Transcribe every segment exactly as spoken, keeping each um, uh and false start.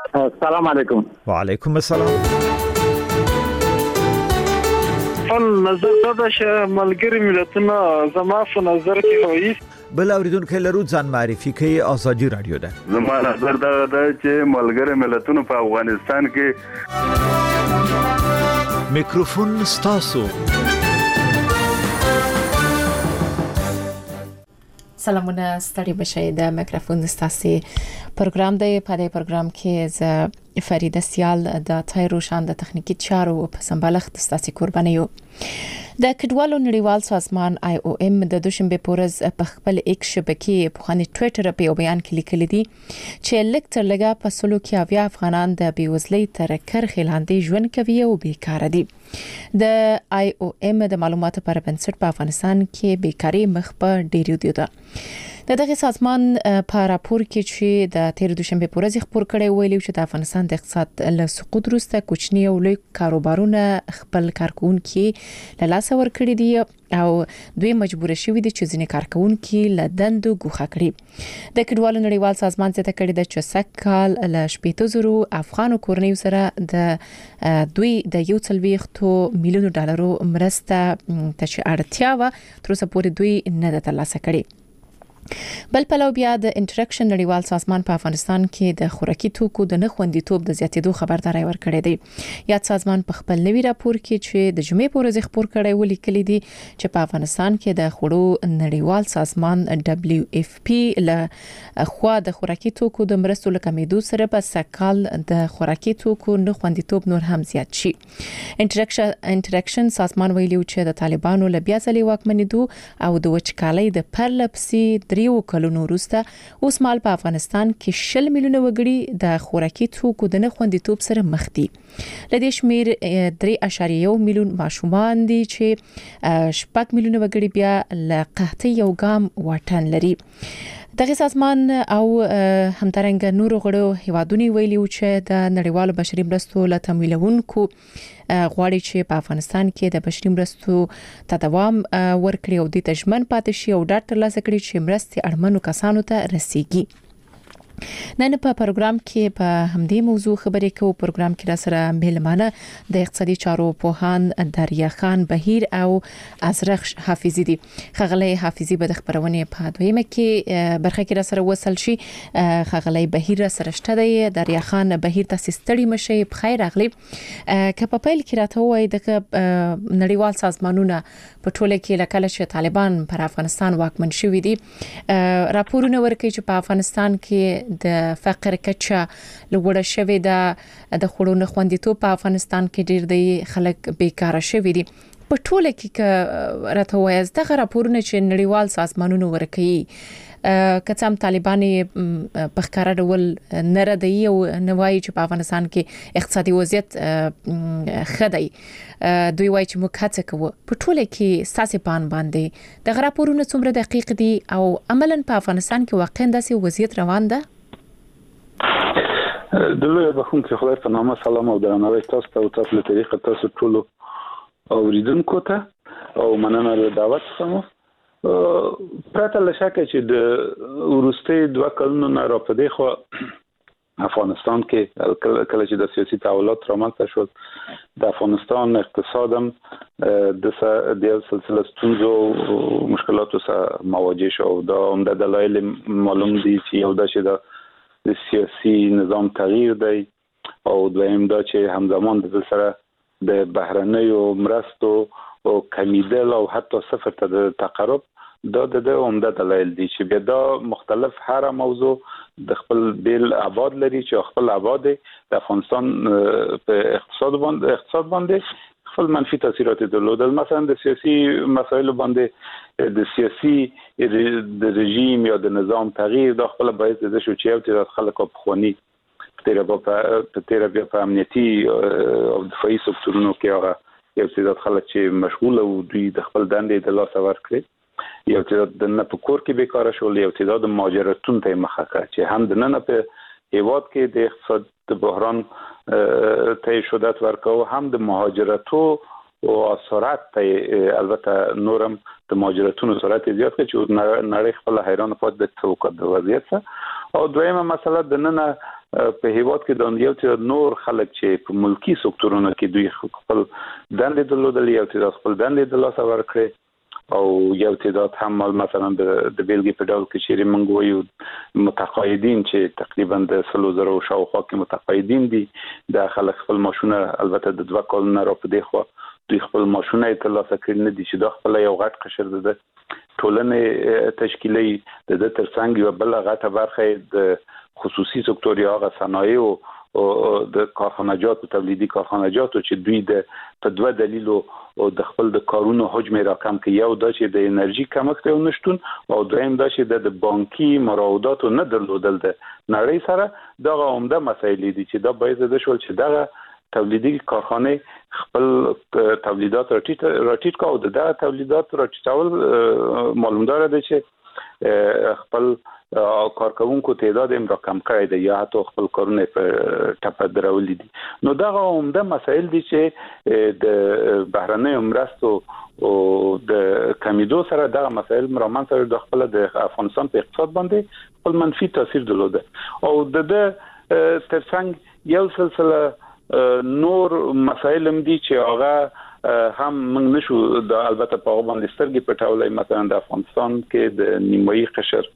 السلام علیکم. وعلیکم السلام. خپل نظر دا ده چې ملګری ملتونه زما په نظر کې وایي بل اوریدونکو لرو ځان معرفي کوي. ازادي رادیو ده. زما نظر دا ده چې ملګری ملتونه په افغانستان کې میکروفون ستاسو. سلامونه ستړي بشئ. د میکروفون ستاسو پروګرام دی. په دې پروګرام کې ز فریده سیال د تایروشان د تخنیکی چارو په سمبالښت ستاسو قرباني یو. د کډوالو نړیوال سازمان آی او ام د دوشنبه پورز په خپل ایکس شبکې په خاني ټوئیټر په بیان کې لیکلي دي چې لکتر لګا په سلو کې اویا افغانان د بیوزلۍ تر کرخې لاندې ژوند کوي او بیکاره دي. د آی او ام د معلوماتو پر بنسټ په افغانستان کې بیکاری مخ په ډیریو دي. د دغه سازمان په راپور کې چې د تیر دوشنبه پورز خبر کړي ویلي چې د افغانستان د اقتصاد له سقوط وروسته کوچني او لوی کاروبارونه خپل کارکونکو له لاس ور کړی دي او دوی مجبور شوي دي چې ځینې کارکونکو له دندو ګوښه کړي. د کډوالو نړیوال سازمان څخه کړي د چسکال له شپږ زره افغان کورنیو سره د دوی د یو څلويختو میلیونو ډالرو مرسته ته اړتیا و تر اوسه پورې دوی نه د ترلاسه کړي. بل پلو بیا د انټریکشن نړیوال سازمان په افغانستان کې د خوراکي توکو د نخوندیتوب د زیاتېدو خبرداري ورکړې ده. یاد سازمان په خپل نوي راپور کې چې د جمعې پورې خبر کړي ولیکلي دي چې په افغانستان کې د خوړو نړیوال سازمان دبليو اف پی له خوا د خوراکي توکو د مرستو لکمېدو سره په سکهال د خوراکي توکو نخوندیتوب نور هم زیات شي. انټریکشن انټریکشن سازمان ویلي چې د طالبانو له بیا ځلې واکمنېدو او د وچکالۍ د پرلپسې دریو کلونو وروسته اوس مال په افغانستان کې شل میلیونه وګړي د خوراکي توکو د نخوندیتوب سره مخ دي. لدې شمیر درې اعشاریه یو میلیون ماشومان دي چې شپږ میلیونه وګړي بیا له قحطۍ یو ګام واټن لري. دغه سازمان او همدارنګه نورو غړو هیوادونی ویلي چې د نړیوالو بشري مرستو له تمویلونکو غواړي چې په افغانستان کې د بشري مرستو تداوم ورکړي او د تجمن پاتې شي او ډاټ ترلاسه کړي چې مرستې اړمنو کسانو ته رسیږي. نن په پروګرام کې په همدې موضوع خبرې کوو. پروګرام کې را سره مهلمانه د اقتصادي چارو پوهان دریا خان بهیر او ازرخ حافظي دي. خغلی حافظي به د خبرونه په دویمه کې برخه کې را سره وصل شي. خغلی بهیر سره شته دی. دریا خان بهیر تاسو ستړي مشه بخیر اغلی. که په پیل کې راته وای د نړیوال سازمانونو په ټوله کې لکه چې طالبان پر افغانستان واکمن شوي دي راپورونه ورکوي چې په افغانستان کې د فقر کچه لوړه شوې ده. د خوړو نخوندیتوب په افغانستان کې ډېر دی خلک بیکاره شوي دي. په ټوله کې راته وایي دغه راپورونه چې نړیوال سازمانونو ورکوي که څم طالبان په ښکارا ډول نه ردی او نوای چې په افغانستان کې اقتصادي وضعیت خدای دوی وایي چې موږ هڅه کوو. په ټوله کې ساسي پان باندې د راپورونه څومره دقیق دي او عملاً په افغانستان کې واقعا داسې وضعیت روان ده؟ دلته به کوم چې خدای په نامه سلام او درناوی تاسو ته او تاسو له طریقه تاسو ټول اوریدونکو ته او مننه له دعوت سمو. پرته له شکه چې د ورستي دوه کلونو نه را پدې خو افغانستان کې کله چې د سیاسي تحولات رامنځته شول د افغانستان اقتصادم د د سلسله ستونزو مشکلاتو سره مواجه شو. دا هم د دلایل معلوم دي چې یو د چې د سیاسي نظام تغییر دی او دویم دا چې همزمان د سره د بهرنیو مرستو او کمیدل او حتی صفر ته د تقرب دا د عمده دلایل دي چې بیا دا مختلف هر موضوع د خپل بیل آباد لري چې خپل آباد د افغانستان په اقتصاد باندې اقتصاد باندې خپل منفي تاثیرات درلودل. مثلا د سیاسي مسایلو باندې د سیاسي د رژیم یا د نظام تغییر د خپل باعث د شو چې یو تر خلکو په خونی تیر په تیر بیا په امنیتي او دفاعي سکتورونو کې هغه یو څه خلک چې مشغول او دوی د خپل دندې د لاس ورکړي یو څه د نه په کور کې بیکاره شول یو څه د مهاجرتون ته مخه چې هم د نه په هیواد کې د اقتصاد بحران ته شدت ورکاو هم د مهاجرتو او سرعت ته البته نورم د مهاجرتونو سرعت زیات کړي چې نړۍ خپل حیران پات د توقع د وضعیت او دویمه مسله د نن په هیواد کې د یو څه نور خلک چې په ملکی سکتورونو کې دوی خپل دندې درلودل یو څه خپل دندې د لاس ورکړي او یو تعداد هم مثلا د بیلګې په ډول کې چې موږ وایو متقاعدین چې تقریبا د سلو زرو شاوخوا کې متقاعدین دي د خلک خپل ماشونه البته د دوه کلونو را په دی خو دوی خپل ماشونه ترلاسه کړي نه دي چې د خپل یو غټ قشر د ټولنې تشکیلي د ترڅنګ یو بل غټه برخه د خصوصي سکتور یا غ صنایع او د کارخانجات او تولیدي کارخانجات چې دوی د په دوه دلیلو او د خپل د کارونو حجم راکم کې یو د چې د انرژي کمښت او نشټون او دویم د چې د بانکي مراودات نه درلودل د نړۍ سره دغه عمده مسایل دي چې دا باید د شول چې دغه تولیدي کارخانه خپل تولیدات راټیټ راټیټ کا او دغه تولیدات راټیټول معلومدار دي چې خپل کارکونکو تعداد هم را کم کړی دی یا حتی خپل کارونه په ټپه درولې دي نو دا عمده مسایل دي چې د بهرنۍ مرستو او د کمیدو سره دا مسایل مرامن سره د خپل د افغانستان په اقتصاد باندې خپل منفي تاثیر درلوده او د ترڅنګ یو سلسله نور مسایل هم دي چې هغه هم موږ نشو د البته په باندې سترګې پټولای مثلا د افغانستان کې د نیمایي قشر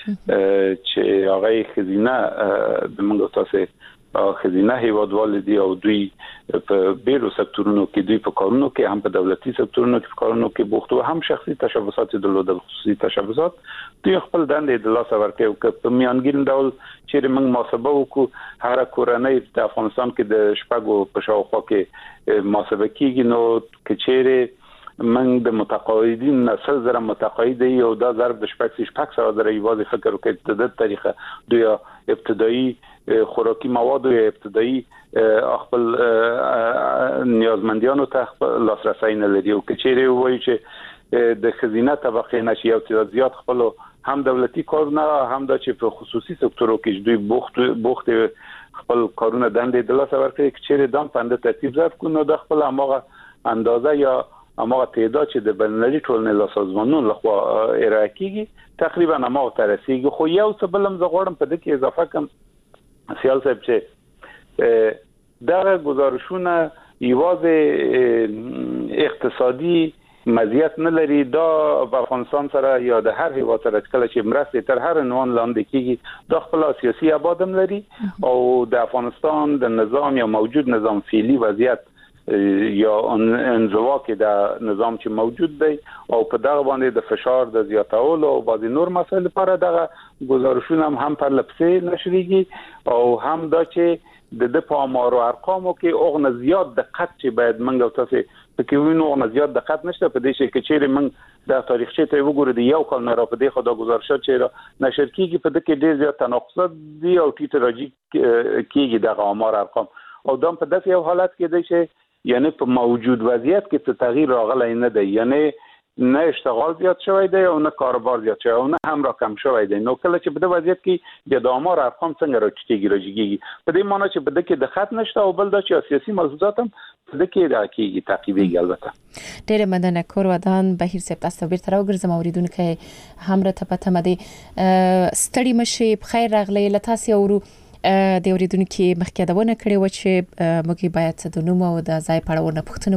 چې هغه خزینه د موږ تاسو خزینه هیوادوال دي او دوی په بیرو سکتورونو کې دوی په کارونو کې هم په دولتي سکتورونو کې په کارونو کې بوخت او هم شخصي تشبثات درلودل خصوصي تشبثات دوی خپل دندې د لاس ورکړي او په میانګین ډول چې موږ محاسبه وکړو هر کورنۍ په افغانستان کې د شپږو په شاوخوا کې محاسبه کیږي نو کچېره من د متقاعدین نسل زره متقاعد یو د ضرب د شپږ شپږ سره د ریواز فکر وکړي د طریقه دوی ابتدایي خوراکي مواد او ابتدایي خپل نیازمندانو ته لاسرسي نه لري او کچېره وایي چې د خزینه طبقه نشي او چې زیات خپل هم دولتي کارونه هم د چې په خصوصي سکتورو کې دوی بوخت بوخت خپل کارونه دندې د لاس ورکړي کچېره دام پنده ترتیب ځار کو نو د خپل اماغه اندازه یا اماغه تعداد چې د بنلري ټولنې له سازمانونو لخوا ارائه کیږي تقریبا اماغه ترسيږي خو یو څه بلم زغړم په دې کې اضافه کوم سیال صاحب چې دا گزارشونه یوازې اقتصادي مزیت نه لري دا په افغانستان سره یا د هر هیواد سره کله چې مرستې تر هر عنوان لاندې کیږي د خپل سیاسي آبادم لري او د افغانستان د نظام یا موجود نظام فعلی وضعیت یا انزوا کې د نظام چې موجود دی او په دغه باندې د فشار د زیاتولو او بعضی نور مسایل لپاره دغه گزارشونه هم پر لپسې نشریږي او هم دا چې د د په امر او ارقامو کې اوغه زیات دقت چې باید منګو تاسو پکې وینو اوغه زیات دقت نشته په دې شي کې چې موږ د تاریخچه ته وګورو د یو کال نه را په دې خدا گزارشات چې نشر کیږي په دې کې ډیر زیات تناقضات دي او ټیټ راځي کیږي د امر ارقام او دم په داسې یو حالت کې دی چې یعنی په موجود وضعیت کې څه تغییر راغلی نه دی یعنی نه اشتغال زیات شوی دی او نه کاروبار زیات شوی او نه هم را کم شوی دی نو کله چې په دې وضعیت کې د امر ارقام څنګه راټیټیږي راځيږي په دې معنی چې په دې کې د خط نشته او بل د سیاسي ملحوظات هم په دې کې راکېږي تعقیبېږي البته ډېر مننه کور ودان بهیر صاحب تاسو بیرته راوګرځم اوریدونکو هم را ته پته مدي ستړي مشي بخیر راغلی لتاسي اورو د اوریدونکو مخکېدونه کړي و چې موږ باید د نوم او د ځای پړاوونه پوښتنه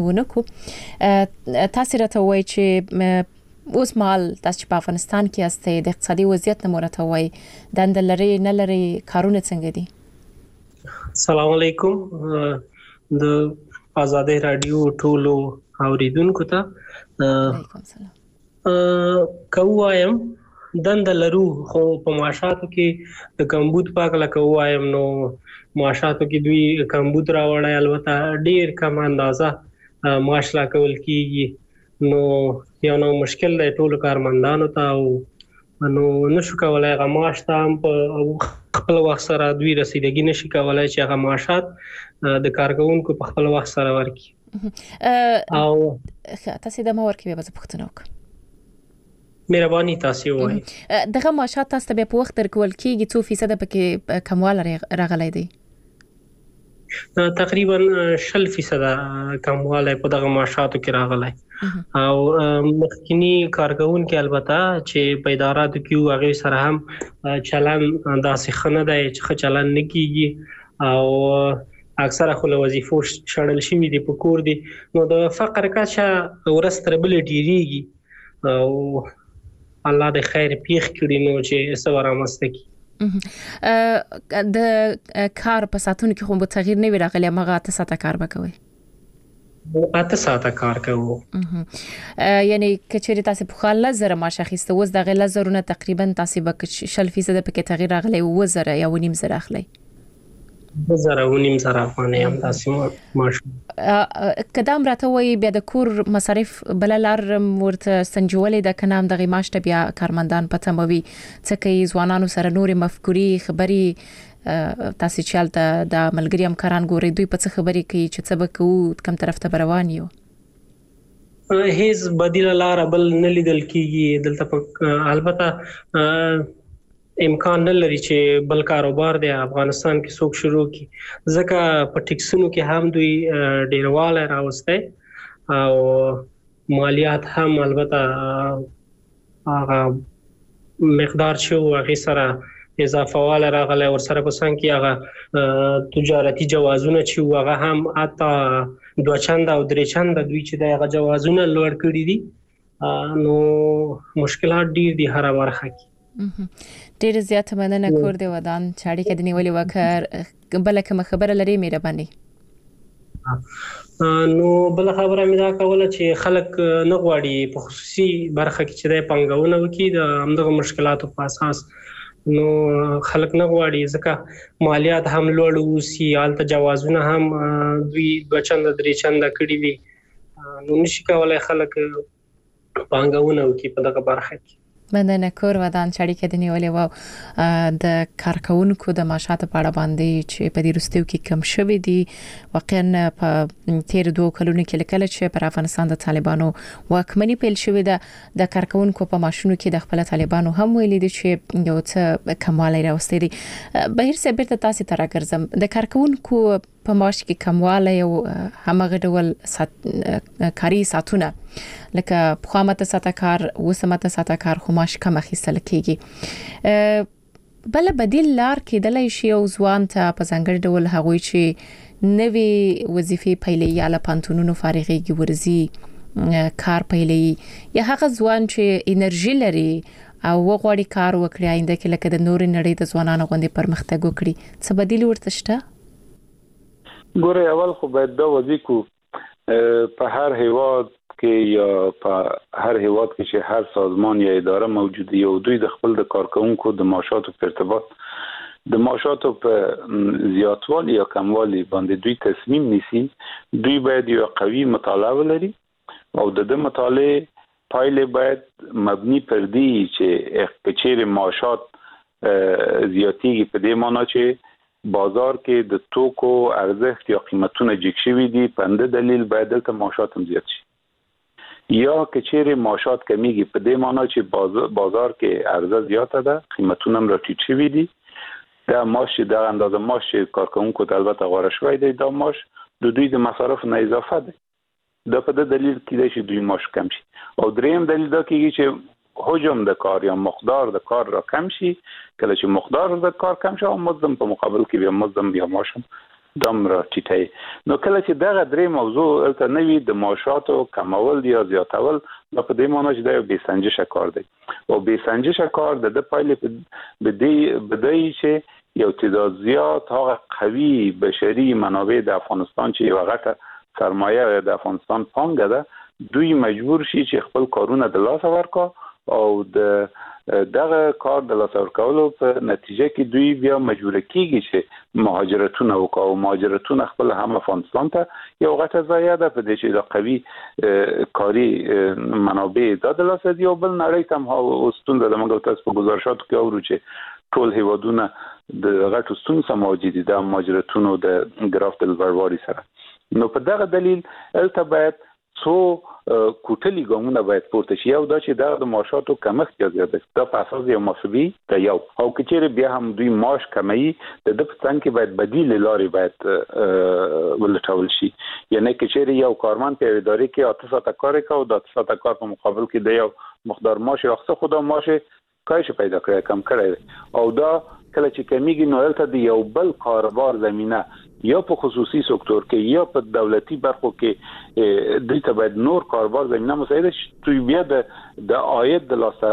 ونکړو تاسو راته وایي چې اوس مال تاسو په افغانستان کې استه د اقتصادي وضعیت نه مرته وایي د اندلري نه لري کارونه څنګه دي السلام علیکم د آزادۍ رادیو ټولو اوریدونکو ته وعلیکم السلام کووایم دند لرو خو په معاشاتو کې د کمبود پاک لکه وایم نو معاشاتو کې دوی کمبود راوړای البته ډیر کم اندازه معاش لا کول کیږي نو یو نو مشکل دی ټول کارمندانو ته او نو نشو کولای غو معاش ته په خپل وخت سره دوی رسیدګي نشي کولای چې هغه معاشات د کارګونکو په خپل وخت سره ورکړي او تاسو د مور کې به پښتنو وکړه مهرباني تاسو وایي دغه معاشات تاسو به په وخت درکول کیږي څو فیصد پکې کمواله راغلی دی تقریبا شل فیصد کموالی په دغه معاشاتو کې راغلی او مخکینی کارګون کې البته چې په اداراتو کې هغه سره هم چلن داسې خنه دی چې چلن نکېږي او اکثره خو له وظیفو شړل شوي دي په کور دي نو د فقر کچه ورستر بل ډیریږي او الله د خیر پیښ کړي نو چې څه ورامسته کی د کار په ساتونو کې خو به تغییر نه وي راغلی مغه اته ساعته کار وکوي اته ساعته کار کوو یعنی کچېری تاسو په خاله زره ماشه خسته وز د غلا زرونه تقریبا تاسو به شل فیصد پکې تغییر راغلی و زره یا ونیم زره اخلي زره ونیم زره افغانۍ هم تاسو ماشه قدم راته وي بیا د کور مصارف بللار ورته سنجولې د کنام د غیماشته بیا کارمندان پته موي څکه ځوانانو سره نور مفکوري خبري تاسو چالت د ملګری همکاران ګوري دوی په څه خبري کوي چې څه به کوو کوم طرف ته روان یو هیڅ بدیل لار بل نه لیدل کیږي دلته البته امکان نه لري چې بل کاروبار دی افغانستان کې څوک شروع کی ځکه په ټیکسونو کې هم دوی ډیرواله راوسته او مالیات هم البته هغه مقدار چې هغه سره اضافه واله راغله ور سره په سان کې هغه تجارتي جوازونه چې هغه هم اته دوه چنده او درې چنده دوی چې دغه جوازونه لوړ کړی دي نو مشکلات ډیر دي هر برخه کې ډیر زیات مننه کور دی ودان چاړي کې د نیولې وکړ بل کوم خبره لري مهرباني نو بل خبره مې دا کوله چې خلک نه غواړي په خصوصي برخه کې چې د پنګاونه وکړي د همدغه مشکلاتو په اساس نو خلک نه غواړي ځکه مالیات هم لوړ وسی حالت جوازونه هم دوی دوه چنده درې چنده کړي دي نو نشي کولای خلک پنګاونه وکړي په دغه برخه کې مننه کور ودان چاړي کې د نیولې و د کارکونکو د معاشاتو په اړه باندې چې په دې رستیو کې کم شوي دي واقعا په تیر دوه کلونو کې لکه چې پر افغانستان د طالبانو واکمنۍ پیل شوې ده د کارکونکو په ماشونو کې د خپل طالبانو هم ویلي دي چې یو څه کموالی راوستي دي بهر څه بیرته تاسو ته راګرځم د کارکونکو په معاش کې کموالی او همغه ډول سات... کاری ساتونه لکه خامته ساته کار وسمته ساته کار خو معاش کم اخیستل کیږي بل بدیل لار کېدلای شي او ځوان ته په ځانګړي ډول هغوی چې نوې وظیفې پیلې یا له پانتونونو فارغېږي ورزي کار پیلې یا هغه ځوان چې انرژي لري او وغواړي کار وکړي آینده کې لکه د نور نړۍ د ځوانانو غوندې پرمختګ وکړي څه بدیل ورته شته ګوره اول خو باید دا وځي په هر هیواد کې یا په هر هیواد کې چې هر سازمان یا اداره موجود دی او دوی د خپل د کارکونکو د معاشاتو په ارتباط د معاشاتو په زیاتوالي یا کموالي باندې دوی تصمیم نیسي دوی باید یو قوي مطالعه ولري او د دې مطالعه پایله باید مبني پر دې چې چیرې معاشات زیاتیږي په دې معنی چې بازار کې د توکو ارزښت یا قیمتونه جګ شوي دي په اند دلیل باید د معاشات هم زیات شي یا کچېره معاشات کمیږي په دې معنی چې بازار کې عرضه زیاته ده قیمتونه هم راټیټ شوي دي دا معاش د اندازه معاش کارکونکو ته البته غوړه شوی دی دا معاش د دوی د مصارف نه اضافه ده دا په دلیل کې دی چې دوی معاش کم شي او دریم دلیل دا کېږي چې حجم د کار یا مقدار د کار را کم شي کله چې مقدار د کار کم شي او مزدم په مقابل کې بیا مزدم بیا ماشم دم را ټیټي نو کله چې دغه درې موضوع البته نوي د معاشاتو کمول یا زیاتول په دې معنی چې دا یو بې سنجشه کار دی او بې سنجشه کار د پایلې په دې بدای چې یو تعداد زیات هغه قوي بشري منابع د افغانستان چې یو غټه سرمایه د افغانستان پانګه ده دوی مجبور شي چې خپل کارونه د لاس ورکړي او د دغه کار د لاس ورکولو په نتیجه کې دوی بیا مجبور کیږي چې مهاجرتونه وکړي او مهاجرتونه خپل هم افغانستان ته یو غټه ضایعه ده په دې چې د قوي کاری منابع د لاس دی او بل نړۍ ته هم اوستون د موږ تاسو په گزارشاتو کې اورو چې ټول هیوادونه د غټو ستونزو سره مواجه دي د مهاجرتونو د ګرافت الورواري سره نو په دغه دلیل البته باید څو کوټلي ګامونه باید پورته شي. یو دا چې د معاشاتو کمښت زیات دی دا په اساس یو مسوي ته یو او کچېره بیا هم دوی معاش کموي د د پتن کې باید بدیل لارې باید ولټول شي. یعنی کچېره یو کارمند په ادارې کې اته ساعته کار کوي او د اته ساعته کار په مقابل کې د یو مقدار معاش راخصه خدا معاش کاش پیدا کړی کم کړی او دا کله چې کمیږي نو دلته د یو بل کاروبار زمينه یا په خصوصي سکتور کې یا په دولتي برخو کې د ته باید نور کاروبار زمينه مساعده شي دوی بیا د د عاید د لاسه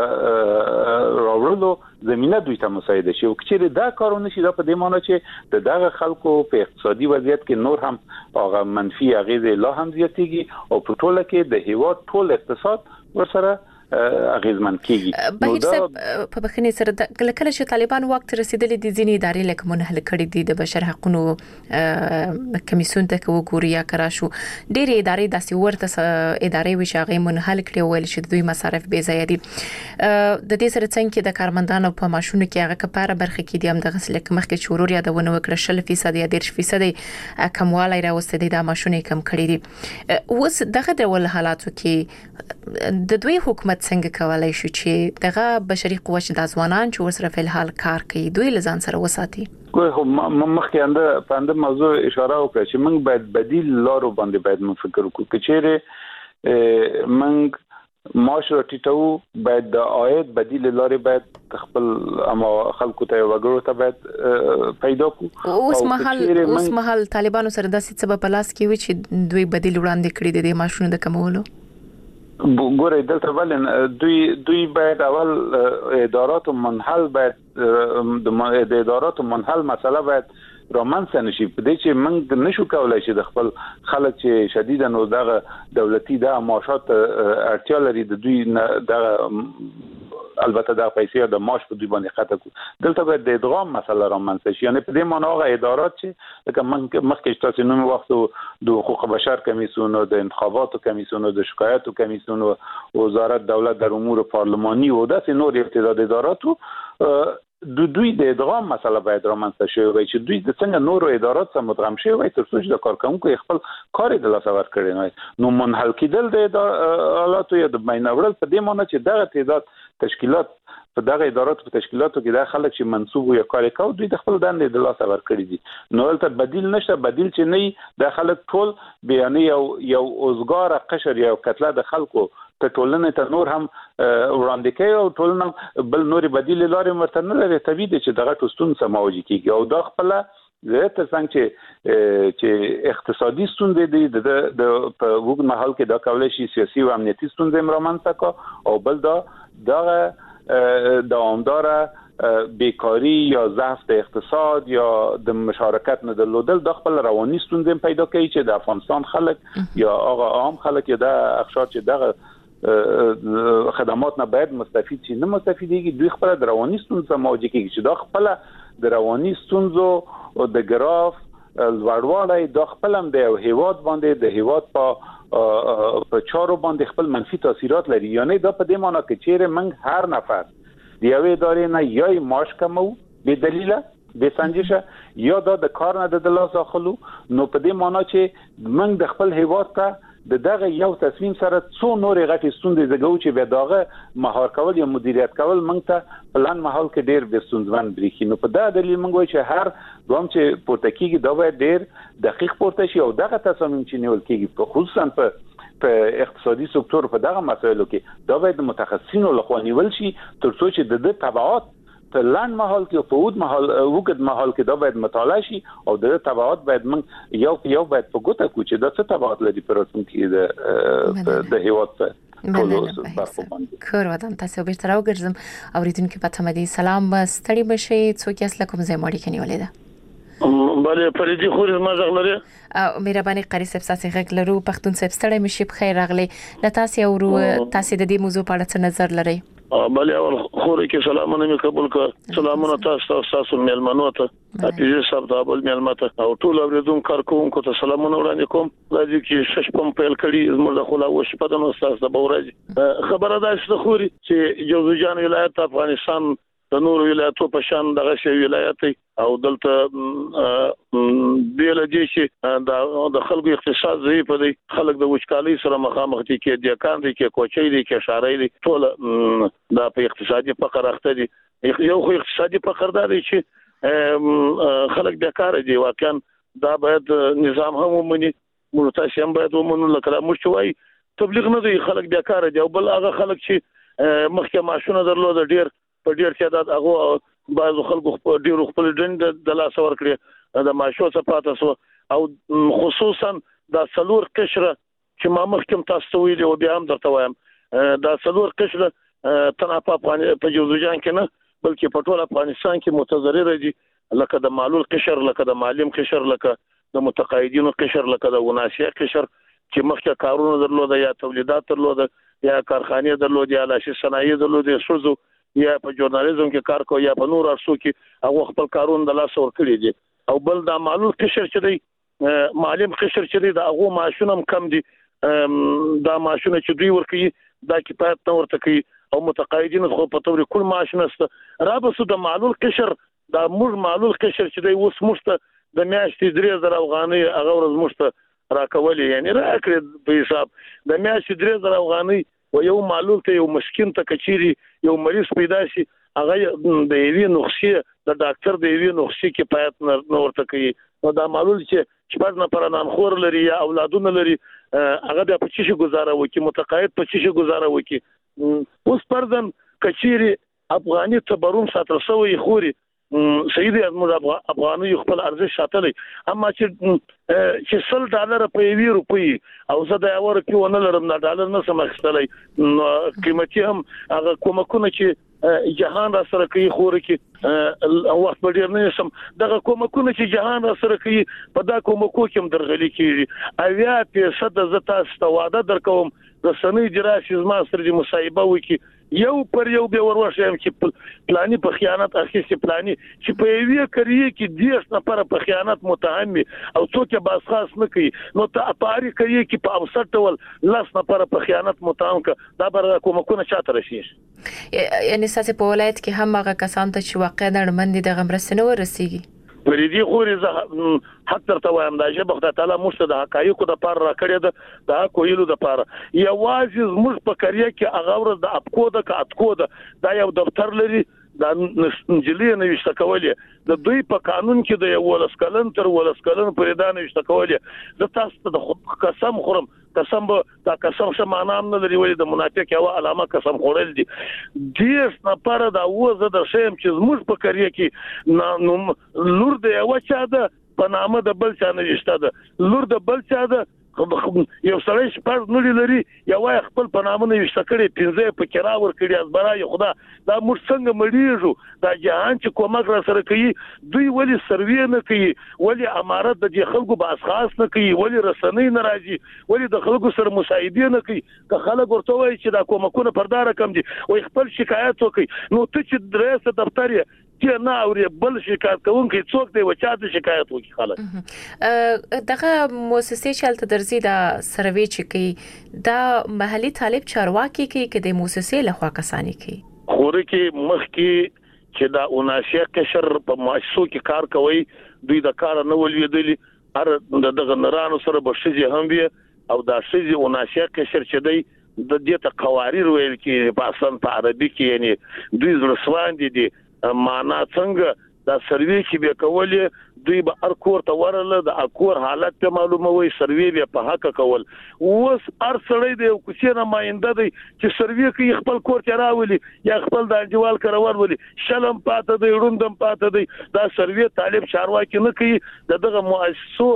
راوړلو زمينه دوی ته مساعده شي او چې دا کارونه شي دا په دې معنی چې د دغه خلکو په اقتصادي وضعیت کې نور هم هغه منفي اغیزې لا هم زیاتېږي او په ټوله کې د هیواد ټول اقتصاد ورسره اغیزمن کیږي. بهیر صاحب په بخښنې سره کله کله چې طالبان وخت رسیدلې دي ځینې ادارې لکه منحل کړي دي د بشر حقوقو کمیسیون ته وګوري یا کراشو ډېرې ادارې داسې ورته ادارې وي چې هغه منحل کړي ویل چې دوی مصارف بې ځای دي. د دې سره څنګه د کارمندانو په ماشونو کې هغه کفاره برخه کې دي هم د غسل مخکې چورور یادونه وکړه شل فیصد یا ډېر فیصد کموالی راوستي دي د ماشونو کم کړي دي. اوس دغه ډول حالاتو کې د دوی حکومت څنګه کولای شي چې دغه بشري قوت چې د ځوانان چې وسره په الحال کار کوي دوی لزان سره وساتي؟ کوی خو مخکې انده په انده موضوع اشاره وکړه چې موږ باید بدیل لارو باندې باید مفکر وکړو کچېره موږ معاشره ټیټو باید د عاید بدیل لارې باید خپل اما خلکو ته وګړو ته باید پیدا کړو. اوس مهال اوس مهال طالبانو سره داسې سبب پلاس کې وي چې دوی بدیل وړاندې کړی دي د ماشونو د کمولو. ګورې دلته ولن دوی دوی باید اول ادارات منحل باید د ادارات منحل مسله باید رومانس نشي په دې چې موږ نشو کولای چې د خپل خلک چې شدیدا نو دغه دولتي د معاشات اړتیا لري د دوی دغه البته د پیسې د معاش په دوی باندې خطا کو دلته باید د ادغام مسله رومانس شي. یعنی په دې معنی هغه ادارات چې لکه مخکې تاسو نوم وخت د حقوق بشر کمیسیون او د انتخاباتو کمیسیون او د شکایاتو کمیسیون او وزارت دولت در امور پارلمانی او داسې نور ارتداد اداراتو دو دوی د ادغام مسله باید رامنځته شي وي چې دوی د څنګه نورو ادارات سره مدغم شي وي تر څو چې د کارکونکو خپل کار د لاس ور کړی نه نو منحل کېدل د حالاتو یا د بیناورل په دې معنی چې دغه تعداد تشکیلات په دغه ادارات په تشکیلاتو کې د خلک چې منسوب یا کار کوي دوی د خپل دندې د لاس ور کړی دي نو ولته بدیل نشته. بدیل چې نه د خلک ټول بیان یو یو اوزګار قشر یو کتله د خلکو ته ټولنه ته نور هم وړاندې کوي او ټولنه بل نور بدیل لارې مرته نه لري طبيعي دي چې دغه ټوستون سماوي کیږي او دا خپل زه تر څنګه چې چې اقتصادي ستونزې دي د په وګړو محل کې دا کولای شي سیاسي او امنیتي ستونزې مرامنځته کو او بل دا دغه دوامداره بیکاری یا ضعف د اقتصاد یا د مشارکت نه درلودل د خپل رواني ستونزې پیدا کوي چې د افغانستان خلک یا هغه عام خلک یا د اقشار چې دغه خدمات نه باید مستفید شي نه مستفیدېږي دوی خپل د رواني ستونزې مواجه کیږي چې دا خپل د رواني ستونزو او د ګراف لوړوالی دا خپل هم د هیواد باندې د هیواد په په چارو باندې خپل منفي تاثیرات لري. یعنی دا په دې معنی کې چې موږ هر نفر د یوې ادارې نه یا معاش کمو به دلیل به سنجشه یا دا د کار نه د لاس اخلو نو په دې معنی چې موږ د خپل هیواد ته د دغه یو تصمیم سره څو نورې غټې ستونزې زګو چې به داغه مهار کول یا مدیریت کول موږ ته پلان محل کې ډېر به ستونزمن بریښي. نو په دا دلیل موږ وایو چې هر ګام چې پورته کیږي دا باید ډېر دقیق پورته شي او دغه تصامیم چې نیول کیږي په خصوصا په په اقتصادي سکتور په دغه مسایلو کې دا باید متخصصینو لخوا نیول شي تر څو چې د دې تبعات په لاند محل کې په ود محل وګد محل کې دا باید مطالعه شي او د تبعات باید من یو یو باید په ګوته کو چې دا څه تبعات لري پر راتلونکي د د هیواد په ټولو برخو باندې. کور ودان تاسو به تر اوګرزم اوریدونکو په تمدي سلام ستړي بشي څوک اصله کوم ځای ماړي کني ولیدا بله پریدي خوري ما زغلري او مهرباني قاری صاحب ساسي غږ لرو پښتون صاحب ستړي مشي بخیر راغلي لتاسي او تاسو د دې موضوع په اړه څه نظر لري؟ بله اول خوري کې سلامونه مې قبول کړ سلامونه تاسو تاسو مېلمنو ته اپیزه صاحب د ابل مېلمته او ټول اوریدونکو کارکونکو ته سلامونه وړاندې کوم راځي چې شش پم پیل کړي زموږ د خلا وش په دنو تاسو د بورج خبره ده چې خوري چې جوزجان ولایت افغانستان د نور ولایتو په شان دغه شی ولایت او دلته بیل دي چې د خلکو اقتصاد ضعیف دی خلک د وچکالۍ سره مخامخ دي کې د کان دي کې کوچي دي کې شاري دي ټول د په اقتصادي فقر اخته دي یو خو اقتصادي فقر دی چې خلک بیکار دي واقعا دا باید نظام هم ومني مرتاش هم باید ومنو لکه مشوي تبلیغ نه دی خلک بیکار دي او بل هغه خلک چې مخکې ماشونه درلود ډیر په ډیر تعداد هغه بعض خلکو په ډیر خپل ډند د لاس ورکړي د ماشو څخه پاتې سو او خصوصا د سلور قشره چې ما مخکم تاسو ویلي او بیا هم درته وایم د سلور قشره تنه په جوزجان کې نه بلکې په ټول افغانستان کې متضرر دي لکه د معلول قشر لکه د معلم قشر لکه د متقاعدینو قشر لکه د وناسیه قشر چې مخکې کارونه درلود یا تولیدات درلود یا کارخانه درلود یا لاشي صنایع درلود سوزو یا په ژورنالیزم کې کار کوي یا په نور ارسو کې هغه خپل کارونه د لاس ور کړی دي او بل د معلول قشر چې دی معلم قشر چې دی د هغه معاشونه کم دي دا معاشونه چې دوی ورکوي دا کفایت نه ورته کوي او متقاعدین خو په تور کل معاشونه است را بسو د معلول قشر دا موږ معلول قشر چې دی اوس مشته د میاشتې درې زره افغانۍ هغه ورځ مشته راکولې یعنی راکړي په حساب د میاشتې درې زره افغانۍ و یو معلول ته یو مسكين ته کچيري یو مریض پیدا شي هغه د ایوی نقشې د ډاکټر د ایوی نقشې کې پات نه ورته کوي نو دا معلول چې شپږ نفر نام خور لري یا اولادونه لري هغه د پچیشي گزاره وکي متقاعد پچیشي گزاره وکي اوس پردن کچيري افغاني تبرون ساتل سوی خوري سیدی ازمو افغاني خپل ارزش ساتلې اما چې چې سل ډالر په یوه روپی او زه د اور کې ونه لرم نه ډالر نه سمختلې قیمتي هم هغه کومکونه چې جهان را سره کوي خور کې وخت په ډیر نه سم دغه کومکونه چې جهان را سره کوي په دا کومکو کې درغلي کیږي اویا فیصد زتا استواده درکوم رسنۍ جراسي زما سره د مصايبه وکي یو پر یو به ورورشم چې پلاني په خیانت اخیستي پلاني چې په یوه کریه کې دیش نه پر په خیانت متهم او څوک باس خاص نه کوي نو ته اپاري کوي چې په اوسط ډول لاس نه پر په خیانت متهم کا دا بر کومکونه چاته راشي یعنی ساسي په ولایت کې هم هغه کسان ته چې واقع نړمن دي د غمرسنه ورسیږي پرېدي خوري زه حق ترته وایم دا چې بخدا تعالی مشته د حقایقو د پار را کړی ده دا کویلو د پار یوازې موږ په کریه کې هغه ورځ د اپکو د کاتکو دا یو دفتر لري دا انجلي نه وشته کولې د دوی په قانون کې د یو ولسکلن تر ولسکلن پرې دا نه وشته کولې د تاسو د قسم خورم قسم به دا قسم څه معنا نه لري ولی د منافق یو علامه قسم خورل دي دیس نه پر دا وزه د شیم چې موږ په کریه کې نو لور د یو چا ده په نامه د بل چا نه وشته ده لور د بل چا ده یو سړی شپږ نړۍ لري یو خپل په نامه نه وشته کړي پنځه په کرا ور کړي از برای خدا دا موږ څنګه مړیږو دا جهان چې کومک را سره کوي دوی ولی سروي نه کوي ولی امارت د خلکو په اساس نه کوي ولی رسنۍ ناراضي ولی د خلکو سره مصايبه نه کوي که خلک ورته وایي چې دا کومکونه پردار کم دي او خپل شکایت وکړي نو ته چې درسه دفتر چې نه اوري بل شکایت کوونکی څوک دی و چا ته شکایت وکړي خلک دغه مؤسسې چلته درځي دا سروي چې کوي دا محلي طالب چارواکي کوي کې د مؤسسې لخوا کسانی کوي خوري کې مخ کې چې دا اوناسیه قشر په مؤسسو کې کار کوي دوی د کار نه ولویدلی ار دغه نرانو سره بشي هم بي او دا شي اوناسیه قشر چې دی د دې ته قواریر ویل کې په اصل په عربي کې یعنی دوی زړسوان دي دي معنا څنګه دا سروي چې به کولې دوی به ار کور ته ورله د اکور حالت ته معلومه وي سروي به په حق کول اوس ار سړی دی کوڅه نه ماینده دی چې سروي کوي خپل کور ته راولي یا خپل د دیوال کرور ولي شلم پاته دی روندم پاته دی دا سروي طالب چارواکي نه کوي دغه مؤسسو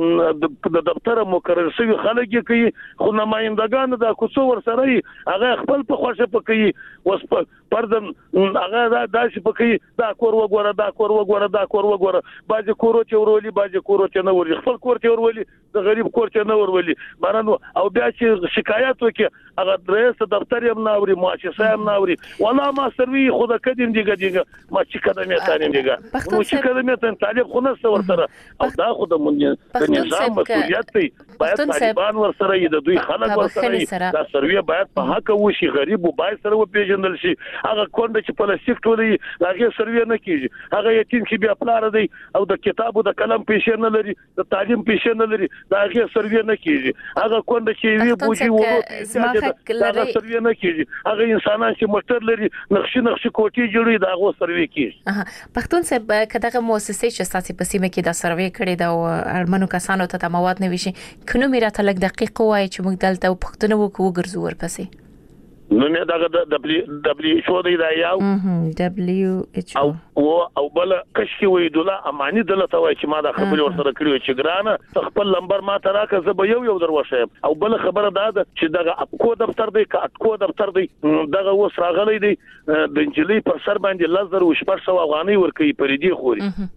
د دفتر مقرر شوی خلک کوي خو نمائندگان د کوڅو ور سره هغه خپل په خوښه پکې وس پردم هغه داسې پکې دا کور وګوره دا کور وګوره دا کور وګوره باج کورو چې ورولي باج کورو چې نه ورولي خپل کور چې ورولي د غریب کور چې نه ورولي بارانو او بیا چې شکایت وکي هغه رئیس دفتر هم ناوري مؤسسه هم ناوري ولا ما سروي خود کدیم دیګه دیګه ما چې کدمه تانیم دیګه نو چې کدمه تان طالب خو نه ورته او دا خو د مونږ د نظام مسؤلیت دی باید طالبان ورسره د دوی خلک ورسره دا سروي باید په حق وشي غریب باید سره وپیژندل شي هغه کونډه چې پلاستیک ټولې هغه سروي نه کیږي هغه یتیم چې بیا پلار دی او د کتابو د قلم پیسې نه لري د تعلیم پیسې نه لري دا هغه سروي نه کیږي هغه کونډه چې وی بوجي وو دا سروي نه کیږي هغه انسانان چې موټر لري نقشې نقشې کوټې جوړي دا هغه سروي کیږي پښتون صاحب کداغه مؤسسې چې تاسو په سیمه کې دا سروي کړی دا ارمنو کسانو ته د مواد نه وشي کنو میرا ته لګ دقیق وای چې موږ دلته پښتون وو کو ګرځو ورپسې نو نه دا د دبليو دبليو ایچ او دی دا یو دبليو ایچ او او او بل کشکی وې دوله اماني دلته وای چې ما دا خبرې ورسره کړو چې ګرانه خپل نمبر ما ته راکړه زه به یو یو دروښیم او بل خبره دا ده چې دغه اپکو دفتر دی کا اپکو دفتر دی دغه وس راغلی دی د انجلۍ پر سر باندې لزر او شپږ سو افغانۍ ورکړي پرې دی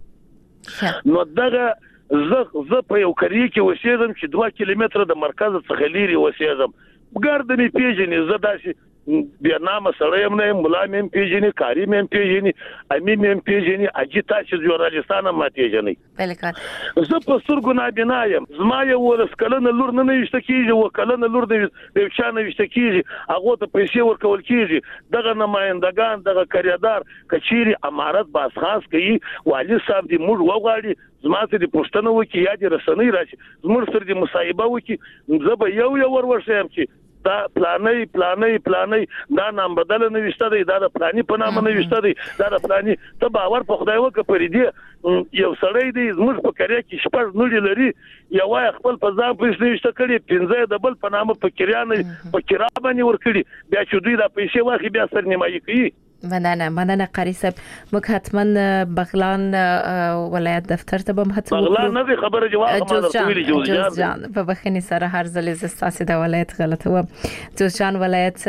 خوري نو دغه زه زه په یو کری کې وسیږم چې دوه کیلومتره د مرکز څخه لري وسیږم ګردنی پیژنې زه داسې بیا نامه سره يم نه مولا مې پیژنې کاری مې پیژنې امي مې پیژنې اجي تاسو جوړالستانه ما پیژنې بلکات زه په سترګو نه بنایم زما یو ورس کلن لور نه نشته کیږي او کلن لور د یو چا نه نشته کیږي هغه ته پیسې ورکول کیږي دغه نمائندگان دغه کریدار کچيري امارت باس خاص کوي والي صاحب دې موږ وغواړي زما ته د پښتنو وکي یا د رسنۍ راشي زموږ سره د مصايبه وکي زه به یو یو ور ورشم چې دا پلاني پلاني پلاني دا نام بدل نه وشته دی دا د پلاني په نامه نه وشته دی دا د پلاني ته باور په خدای وکړه پرې دی یو سړی دی زموږ په کړی کې شپږ نړۍ لري یو خپل په ځان پیسې نشته کړي پنځه د بل په نامه په کریانه په کرا باندې ور کړی بیا چې دوی دا پیسې واخی بیا سرنیمایي کوي مننه مننه قاری صاحب موږ حتما بغلان ولایت دفتر ته به هڅه وکړو بغلان نه خبره جواب ما درته جوز جان په بخنی سره هر ځل زستاسي د ولایت غلطه و جوز جان ولایت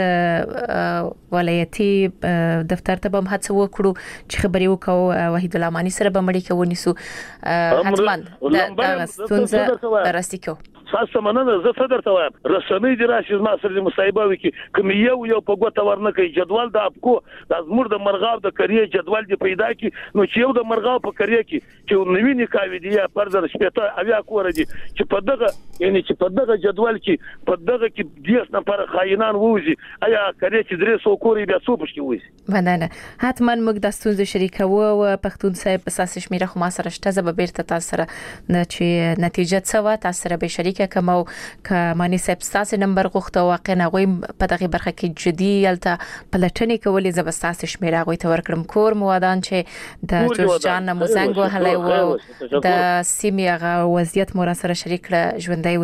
ولایتي دفتر ته به هڅه وکړو چې خبري وکاو وحید الامانی سره به مړی کوونی سو حتما د ستونزه راستی کو خاصه مننه زه صدر ته وایم رسنۍ د راشي ما سره مصايبه وکي کوم یو یو په ګوته ورنه کوي جدول د اپکو د زمور د مرغاو د کریه جدول دی پیدا کی نو چې یو د مرغاو په کریه کې چې نوې نکاوي دی یا پردر شپته اویا کور دي چې په دغه یعنی چې په دغه جدول کې په دغه کې دیس نه پر خاینان ووزي ایا کریه چې درې سو کوري بیا څو پښتي ووزي مننه حتما موږ د ستونزې شریکو او پښتون صاحب اساس شمیره خو ما سره شته زب بیرته تاسو سره چې نتیجه څه و تاسو سره به شریک کمو ک مانی سب تاسو نمبر غوښته واقع نه غوي په دغه برخه کې جدي الته پلټنې کولې زبستاس شمیره غوي ته ورکړم کور موادان چې د جوشجان موزنګ وهلای و د سیمه وضعیت مور سره شریک ژوندۍ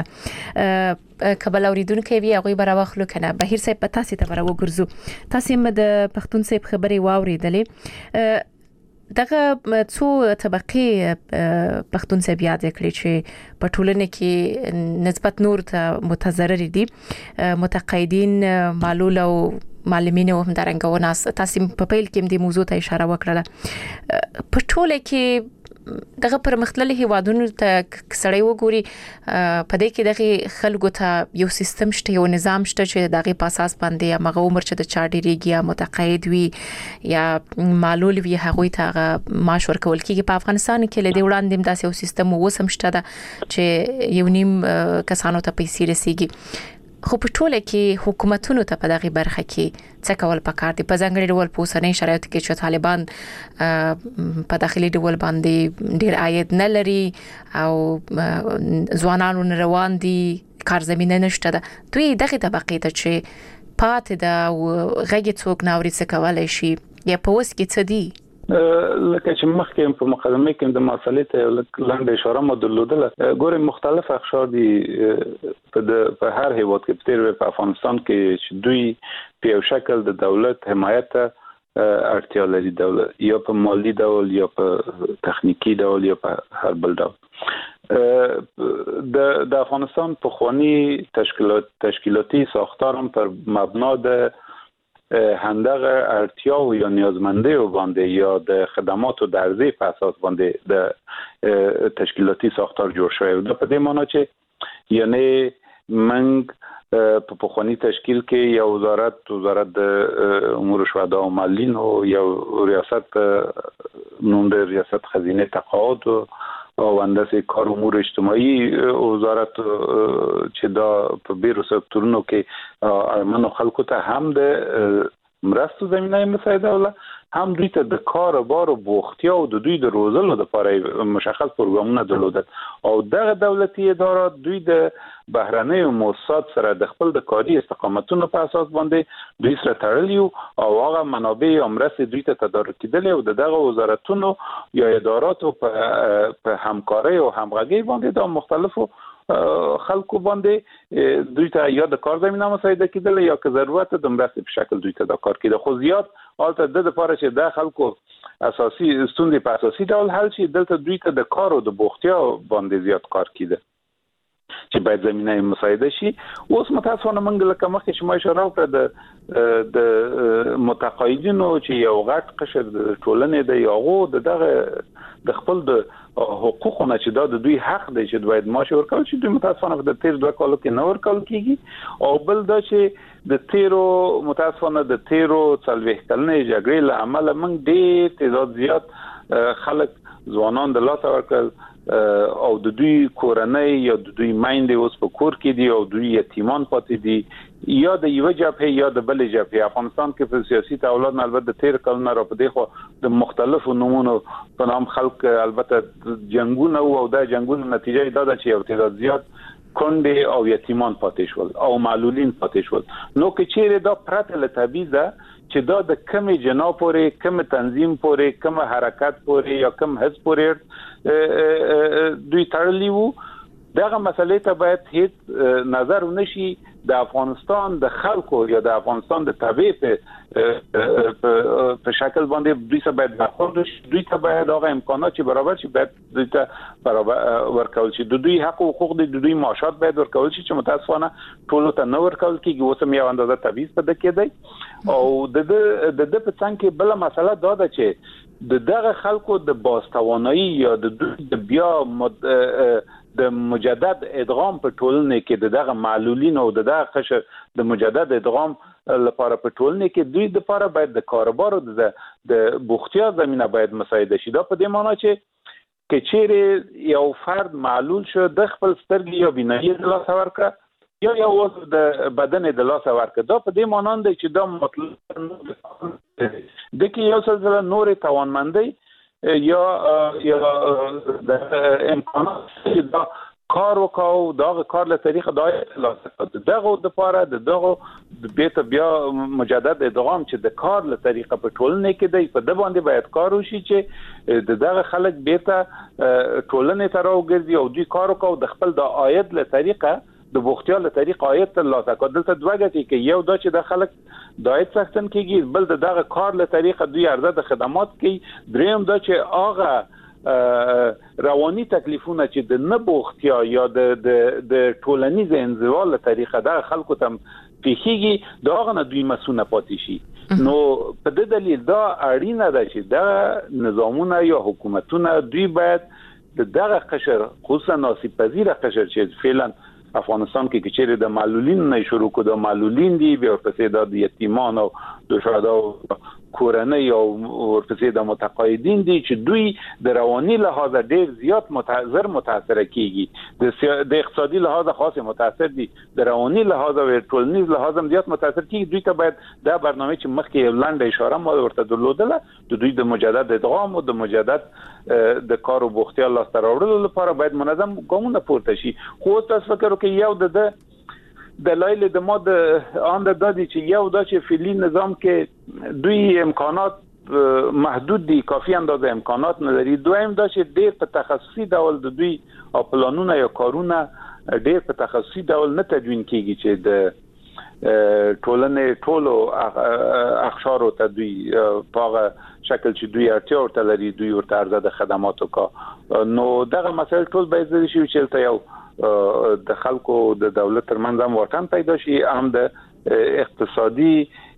وسیمنه کبل اوریدونکو وی هغه براوخلو کنه بهیر صاحب په تاسو ته براو ګرځو تاسو مد پښتون صاحب خبري واوریدلې دغه څو طبقه پښتون صاحب یاد کړی چې په ټولنه کې نسبت نور ته متضرر دي متقاعدین معلول او معلمین او همدارنګه وناس تاسو په پیل کې د موضوع ته اشاره وکړه په ټوله کې دغه پرمختللي هیوادونو ته سړی وګوري په دې کې دغه خلکو ته یو سیستم شته یو نظام شته چې دغه په اساس باندې هغه عمر چې د چاډيريږي یا متقاعد وي یا معلول وي هغه ته معاش ورکول کیږي په افغانستان کې لدی وړاندې داسې یو سیستم وسم شته چې یو نیم کسانو ته پیسې رسیږي خو په ټوله کې حکومتونو ته په دغه برخه کې څه کول پکار دي په ځانګړي ډول په اوسنۍ شرایطو کې چې طالبان په داخلي ډول باندې ډیر عاید نه لري او ځوانانو روان دي کار زمينه نشته ده دوی دغه طبقه ته چې پاتې ده غږی څوک ناوري څه کولای شي یا په وس کې څه دي لکه چې مخکې په مقدمه کې د مسالې ته لاندې اشاره مو درلودله ګوري مختلف اقشار دي په په هر هیواد کې په تیر په افغانستان کې چې دوی په یو شکل د دولت حمایت اړتیا لري دولت یا په مالی ډول یا په تخنیکی ډول یا په هر بل ډول د د افغانستان په خوانی تشکیلات تشکیلاتی ساختار هم پر مبنا د هندغه اړتیا او یا نیازمندي باندې یا د خدماتو د ارزښت په اساس باندې د تشکیلاتی ساختار جوړ شوی دی په دې معنی چې یعنی منګ په پخوانی تشکیل کې یو وزارت وزارت د امور شهدا او معلولین او یو ریاست نوم د ریاست خزینه تقاعد او اندسه کار امور اجتماعي وزارت چې دا په بیرو سکتورونو کې ارمنو خلکو ته هم د مرستو زمینه مساعده ولا هم دوی ته د کار بار او بوختیا او د دوی د روزلو لپاره مشخص پروګرامونه درلودل او دغه دولتي ادارات دوی د بهرنۍ مؤسسات سره د خپل د کاري استقامتونو په اساس باندې دوی سره تړلي او هغه منابع او مرستې دوی ته تدارک کېدل او دغه وزارتونو یا اداراتو په په همکاري او همغږي باندې د مختلفو خلکو باندې دوی ته یا د کار زمينه مساعده کېدل یا که ضرورت د مرستې په شکل دوی ته د کار کېده خو زیات البته د لپاره چې د خلکو اساسي ستونزې په اساسي ډول حل شي دلته دوی ته د کار او د بوختیا باندې زیات کار کېده چې باید زمينه مساعده شي. اوس متاسفانه موږ لکه مخکې چې ما اشاره وکړه د د متقاعدینو چې یو غټ قشر د ټولنې د یاغو د دغه د خپل د حقوقونه چې دا د دوی حق دی چې باید معاش ورکول شي دوی متاسفانه د تیر دوه کالو کې نه ورکول کیږي او بل دا چې د تیرو متاسفانه د تیرو څلوېښت کلنې جګړې له امله موږ ډېر تعداد زیات خلک ځوانان د لاسه ورکړل او د دوی کورنۍ یا د دوی مایندې اوس په کور کې دي او دوی یتیمان پاتې دي یا د یو جبهه یا د بل جبهه. افغانستان کې په سیاسي تحولات البته د تیر کلونو را پدې خو د مختلفو نمونو په نام خلک البته جنگونه او د جنگونو نتیجه دا ده چې یو تعداد زیات کونډې او یتیمان پاتې شول او معلولین پاتې شول. نو که چیرې دا پرته له تبعیض چې دا د کمی جنا پورې کم تنظیم پورې کم حرکت پورې یا کم حزب پورې دوی تړلی وو دغه مسلې ته باید هیڅ نظر ونشي. د افغانستان د خلکو یا د افغانستان د تابع په په شکل باندې دوی ته باید برخورد شي دوی ته باید هغه امکانات چې برابر شي باید دوی ته برابر ورکول شي د دوی حق او حقوق د دوی معاشات باید ورکول شي چې متاسفانه ټول ته نه ورکول کیږي اوس هم یو اندازه تبعیض پد کېدی او د د د په څنګه کې بل مسله دا ده چې د دغه خلکو د باستوانایی یا د دوی د بیا مد... د مجدد ادغام په ټولنه کې دغه معلولین او دغه قشر د مجدد ادغام لپاره په ټولنه کې دوی د لپاره باید د کاروبار او د د بوختیا زمينه باید مساعده شي. دا په دې معنی چې کې چیرې یو فرد معلول شو د خپل سترګې یا بینایی د لاس ورکړه یا یو عضو د بدن د لاس ورکړه دا په دې معنی دی چې دا مطلب د کې یو څه نور توانمندي یا یا د امکانات چې دا کار وکاو دغه کار له طریقه دای دغه د لپاره دغه د بیت بیا مجدد ادغام چې د کار له طریقه په ټولنه کې دی په د باندې باید کار وشي چې دغه خلک بیت ټولنه ته راوګرځي او دوی کار وکاو د خپل د عاید له طریقه د بوختیا له طریقه عاید ته لا تکدل ته دوګه کې یو دا چې د خلک د عاید څښتن کېږي بل دغه کار له طریقه دوی ارزه د خدمات کوي دریم دا چې هغه رواني تکلیفونه چې د نه بوختیا یا د د د ټولنیز انزوا له طریقه د خلکو ته پیخیږي دا هغه نه دوی مسؤل پاتې شي. نو په دې دلیل دا اړینه ده چې د نظامونه یا حکومتونه دوی باید دغه قشر خصوصا ناسب پذیر قشر چې فعلا افغانستان کې چې د معلولین نه شروع کو د معلولین دی بیا ورپسې د یتیمان او د شهدا کورنۍ او ورپسې د متقاعدین دي چې دوی د رواني لحاظ ډېر زیات متاثر متاثر کیږي د اقتصادي لحاظ خاصه متاثر دي د رواني لحاظ او ټولنیز لحاظ هم زیات متاثر کیږي. دوی ته باید دا برنامه چې مخکې لاندې اشاره مو ورته درلودله د دوی د مجدد ادغام او د مجدد د کار او بوختیا لاس ته راوړلو لپاره باید منظم ګامونه پورته شي. خو تاسو فکر وکړئ یو د دلایل د ماده آن د دادی چې یو دا چې فعلی نظام کې دوی امکانات محدود دي کافي اندازه امکانات نه لري. دویم دا چې ډېر په تخصصي ډول د دوی او پلانونه یا کارونه ډېر په تخصصي ډول نه تدوین کیږي چې د ټولنې ټولو اخشارو ته دوی په شکل چې دوی اړتیا ورته لري دوی ورته ارزه د خدماتو کا نو دغه مسایل ټول باید ځای شي چې ته یو د خلکو د دولت ترمنځ هم واټن پیدا شي هم د اقتصادي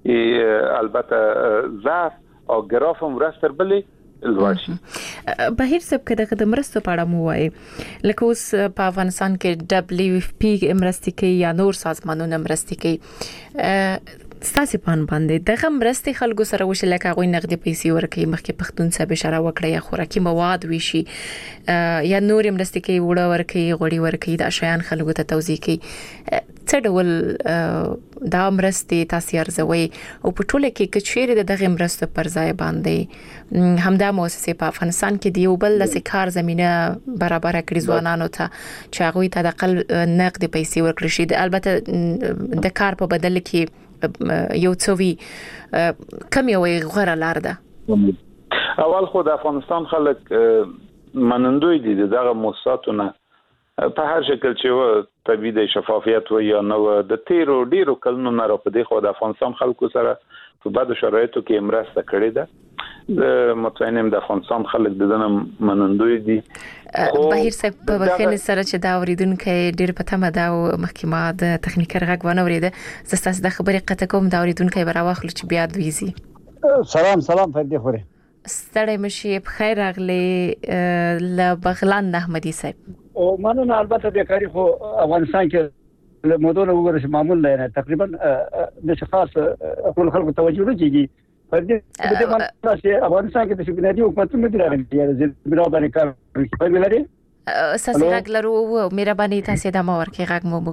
البته ضعف او ګراف هم ورستر بلې لوړ شي. بهیر صاحب کده د مرستو په اړه مو وایي لکه اوس په افغانستان کې دبليو اف پی مرستې کوي یا نور سازمانونه مرستې کوي ستاسو پان باندې دغه مرستې خلکو سره وشي لکه غوي نقدي پیسې ورکړي مخکې پښتون صاحب اشاره وکړه یا خوراکي مواد وشي یا نور مرستې کې وړه ورکړي غوړي ورکړي د اشیان خلکو ته توزیع کړي څه ډول دا مرستې تاسو ارزوي او په ټوله کې کچېره د دغه مرستو پر ځای باندې همدا مؤسسه په افغانستان کې دی یو بل د کار زمينه برابر کړی ځوانانو ته چې هغه ته د اقل نقد پیسې ورکړي شي البته د کار په بدل کې یو څوی کم یو غوړه لار ده اول خو د افغانستان خلک منندوی دي دغه مؤسساتونه په هر شکل چې و طبيعي د شفافیت و یا نو د تیرو ډیرو کلونو نه را په دې خو د افغانستان خلکو سره په بعد شرایطو کې مرسته کړې ده د متوینم د افغانستان خلک د دنه منندوی دي بهیر صاحب په بخښنې سره چې دا اوریدونکو ډیر په تمه دا محکمه د تخنیکر غږ ونه اوریده زستاس د خبرې قطه کوم دا اوریدونکو براواخلو چې بیا دویزي سلام سلام فردي خوري ستړی مشي په خیر اغلی ل بغلان احمدي صاحب او مننه البته بیکاری خو افغانستان کې له مودونه وګورئ چې معمول نه تقریبا د شخص ټول خلکو توجه نه کیږي پر دې د دې معنی چې افغانستان کې د بنیادی حکومتونو د راغلي د بنا باندې کار کوي په لري اساسي غږ لرو مهرباني تاسو د ما ورکه غږ مو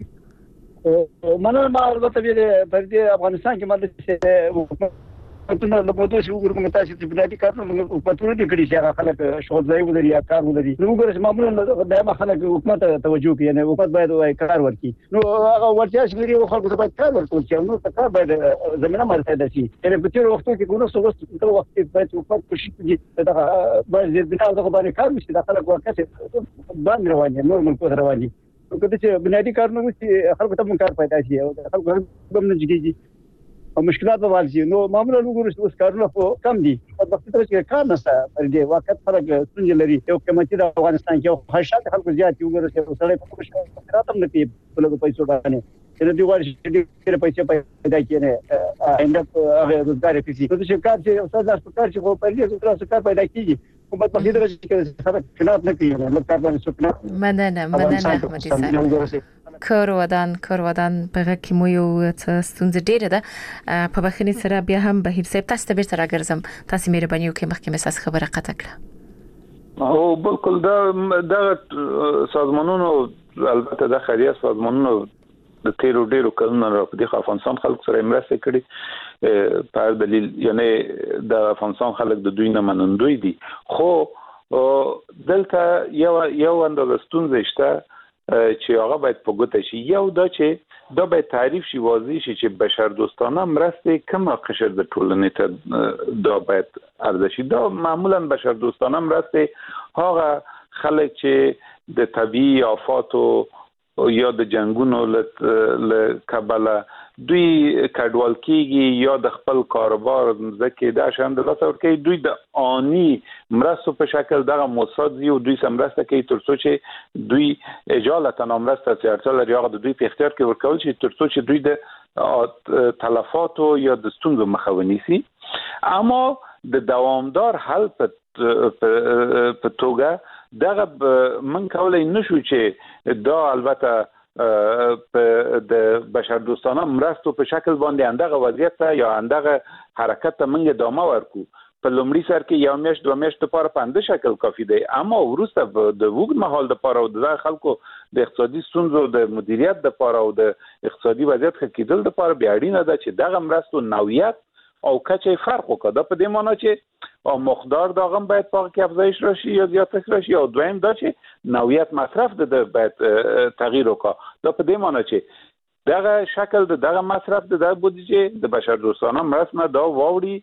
وګورو مننه ما البته پر دې افغانستان کې ماده ته له موضوع چې وګورم موږ تاسو ته بنیادی کارونه موږ په ټول دي کړی چې خلک شغل ځای ولري یا کار ولري نو وګورئ معمولا دایمه خلک حکومت توجه کوي نه حکومت باید وای کار ورکړي نو هغه ورته چې لري خلکو ته باید کار ورکړي چې نو کار باید زمينه مرسته شي یعنی په تیر وختو کې کومه څه وخت په وخت کې باید حکومت کوشش کوي دا باید بنا دغه باندې کار وشي دا خلک ورکړي باندې رواني نور ملک رواني نو کله چې بنیادی کارونه وشي خلکو ته کار پیدا شي او خلکو هم نه جګیږي او مشکلات به واځي نو معمولا وګورئ چې اوس کارونه په کم دي په وخت کې کار نشته پر دې وخت فرق څنګه لري یو کمیټه د افغانستان کې خاصه خلکو زیات وګورئ چې سره په کوم راتم نه کوي په لږ پیسو باندې چې دوی ورشي ډېر پیسې پیدا کړي انده هغه روزګار پیسې نو چې کار چې استاد تاسو کار چې په دې سره کار پیدا کیږي حکومت په دې درجه کې سره خلاف نه کوي نو کار باندې سپنا مننه مننه احمدي صاحب کور ودان کور ودان په کې مو یو څه ستونزه ډیره ده په بخښنې سره بیا هم بهیر صاحب تاسو ته بیرته راګرځم تاسو مهرباني وکړئ مخکې مې تاسو خبره قطع کړه او بالکل دا د سازمانونو البته د خیریه سازمانونو د تیرو ډیرو کلونو راځي د افغانستان خلک سره مرسته کړي په دلیل یعنی د افغانستان خلک د دوی نه منندوی دي خو دلته یو یو اندازه ستونزه شته چې هغه باید په ګوته شي یو دا چې دا باید تعریف شي واضح شي چې بشر دوستانه مرسته کومه قشر د ټولنې ته دا باید ارزشي دا معمولا بشر دوستانه مرسته هغه خلک چې د طبيعي آفاتو یا د جنگونو له کبله دوی کډوال کیږي یا د خپل کاروبار ځکه دا شان د لاسه ورکې دوی د آنی مرستو په شکل دغه موساد یو دوی سمرسته کوي ترڅو چې دوی اجالتا نامرسته سیارتل لري هغه د دوی په اختیار کې ورکول شي ترڅو چې دوی د تلفاتو یا د ستونزو مخه ونیسي اما د دوامدار حل په توګه دغه من کولای نشو چې دا البته په د بشر دوستانه مرستو په شکل باندې اندغه وضعیت یا اندغه حرکت ته منګه ادامه ورکو په لومړي سر کې یو میاشت دوه میاشت لپاره په اند شکل کافي دی اما وروسته د وګړو مهال لپاره او د خلکو د اقتصادي ستونزو د مدیریت لپاره او د اقتصادي وضعیت ښه کېدل لپاره بیا اړینه ده چې دغه مرستو نوعیت او کچې فرق وکړه دا په دې معنی چې او مقدار دا غم باید په کې افزایش راشي یا زیاتش راشي او دویم دا چې نوعیت مصرف د باید تغییر وکړه دا په دې معنی چې دغه شکل دغه مصرف د بودیجه د بشر دوستانه مرسته دا واوړي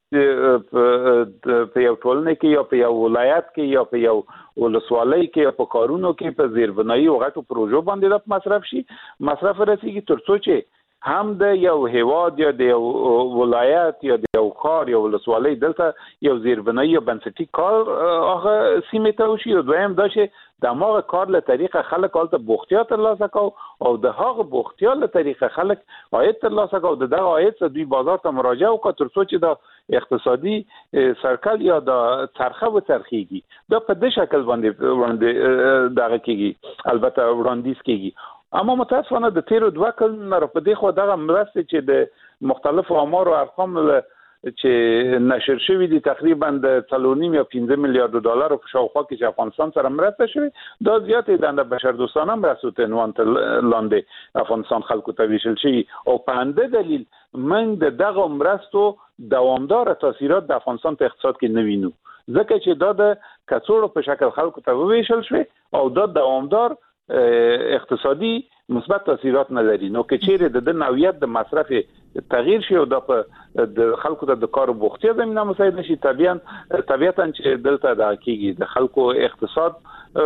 په یو ټولنه کې یا په یو ولایت کې یا په یو ولسوالۍ کې یا په کارونو کې په زیربنایي او غټو پروژو باندې د مصرف شي مصرف رسیږي ترڅو چې هم د یو هیواد یا د یو ولایت یا د یو ښار یا ولسوالۍ دلته یو زیربنایي یا بنسټي کار هغه سیمې ته وشي او دویم دا چې د هغه کار له طریقه خلک هلته بوختیا ترلاسه کوي او د هغه بوختیا له طریقه خلک عاید ترلاسه کوي د دغه عاید څخه دوی بازار ته مراجعه وکړي ترڅو چې د اقتصادي سرکل یا د چرخه و چرخيږي دا په دې شکل باندې باندې دغه کېږي البته وړاندیز کېږي اما متاسفانه د تیرو دوه کلونو را په دې خو دغه مرستې چې د مختلفو امور او ارقام چې نشر شوی دي تقریبا د څلور نیم یا پنځه میلیارډ ډالر په شاوخوا کې چې افغانستان سره مرسته شوی دا زیاتې د بشردوستانه مرستو ته عنوان لاندې افغانستان خلکو ته ویشل شي او په همدې دلیل من د دغه مرستو دوامدار تاثیرات د افغانستان په اقتصاد کې نه وینو ځکه چې دا د کڅوړو په شکل خلکو ته وویشل شوی او دا دوامدار اقتصادي مثبت تاثیرات نه لري نو که چیرې د نوعیت د مصرف تغییر شي او د د خلکو ته د کار بوختیا زمينه مساعد نشي طبيعا طبيعتا چې دلته د حقيقي د خلکو اقتصاد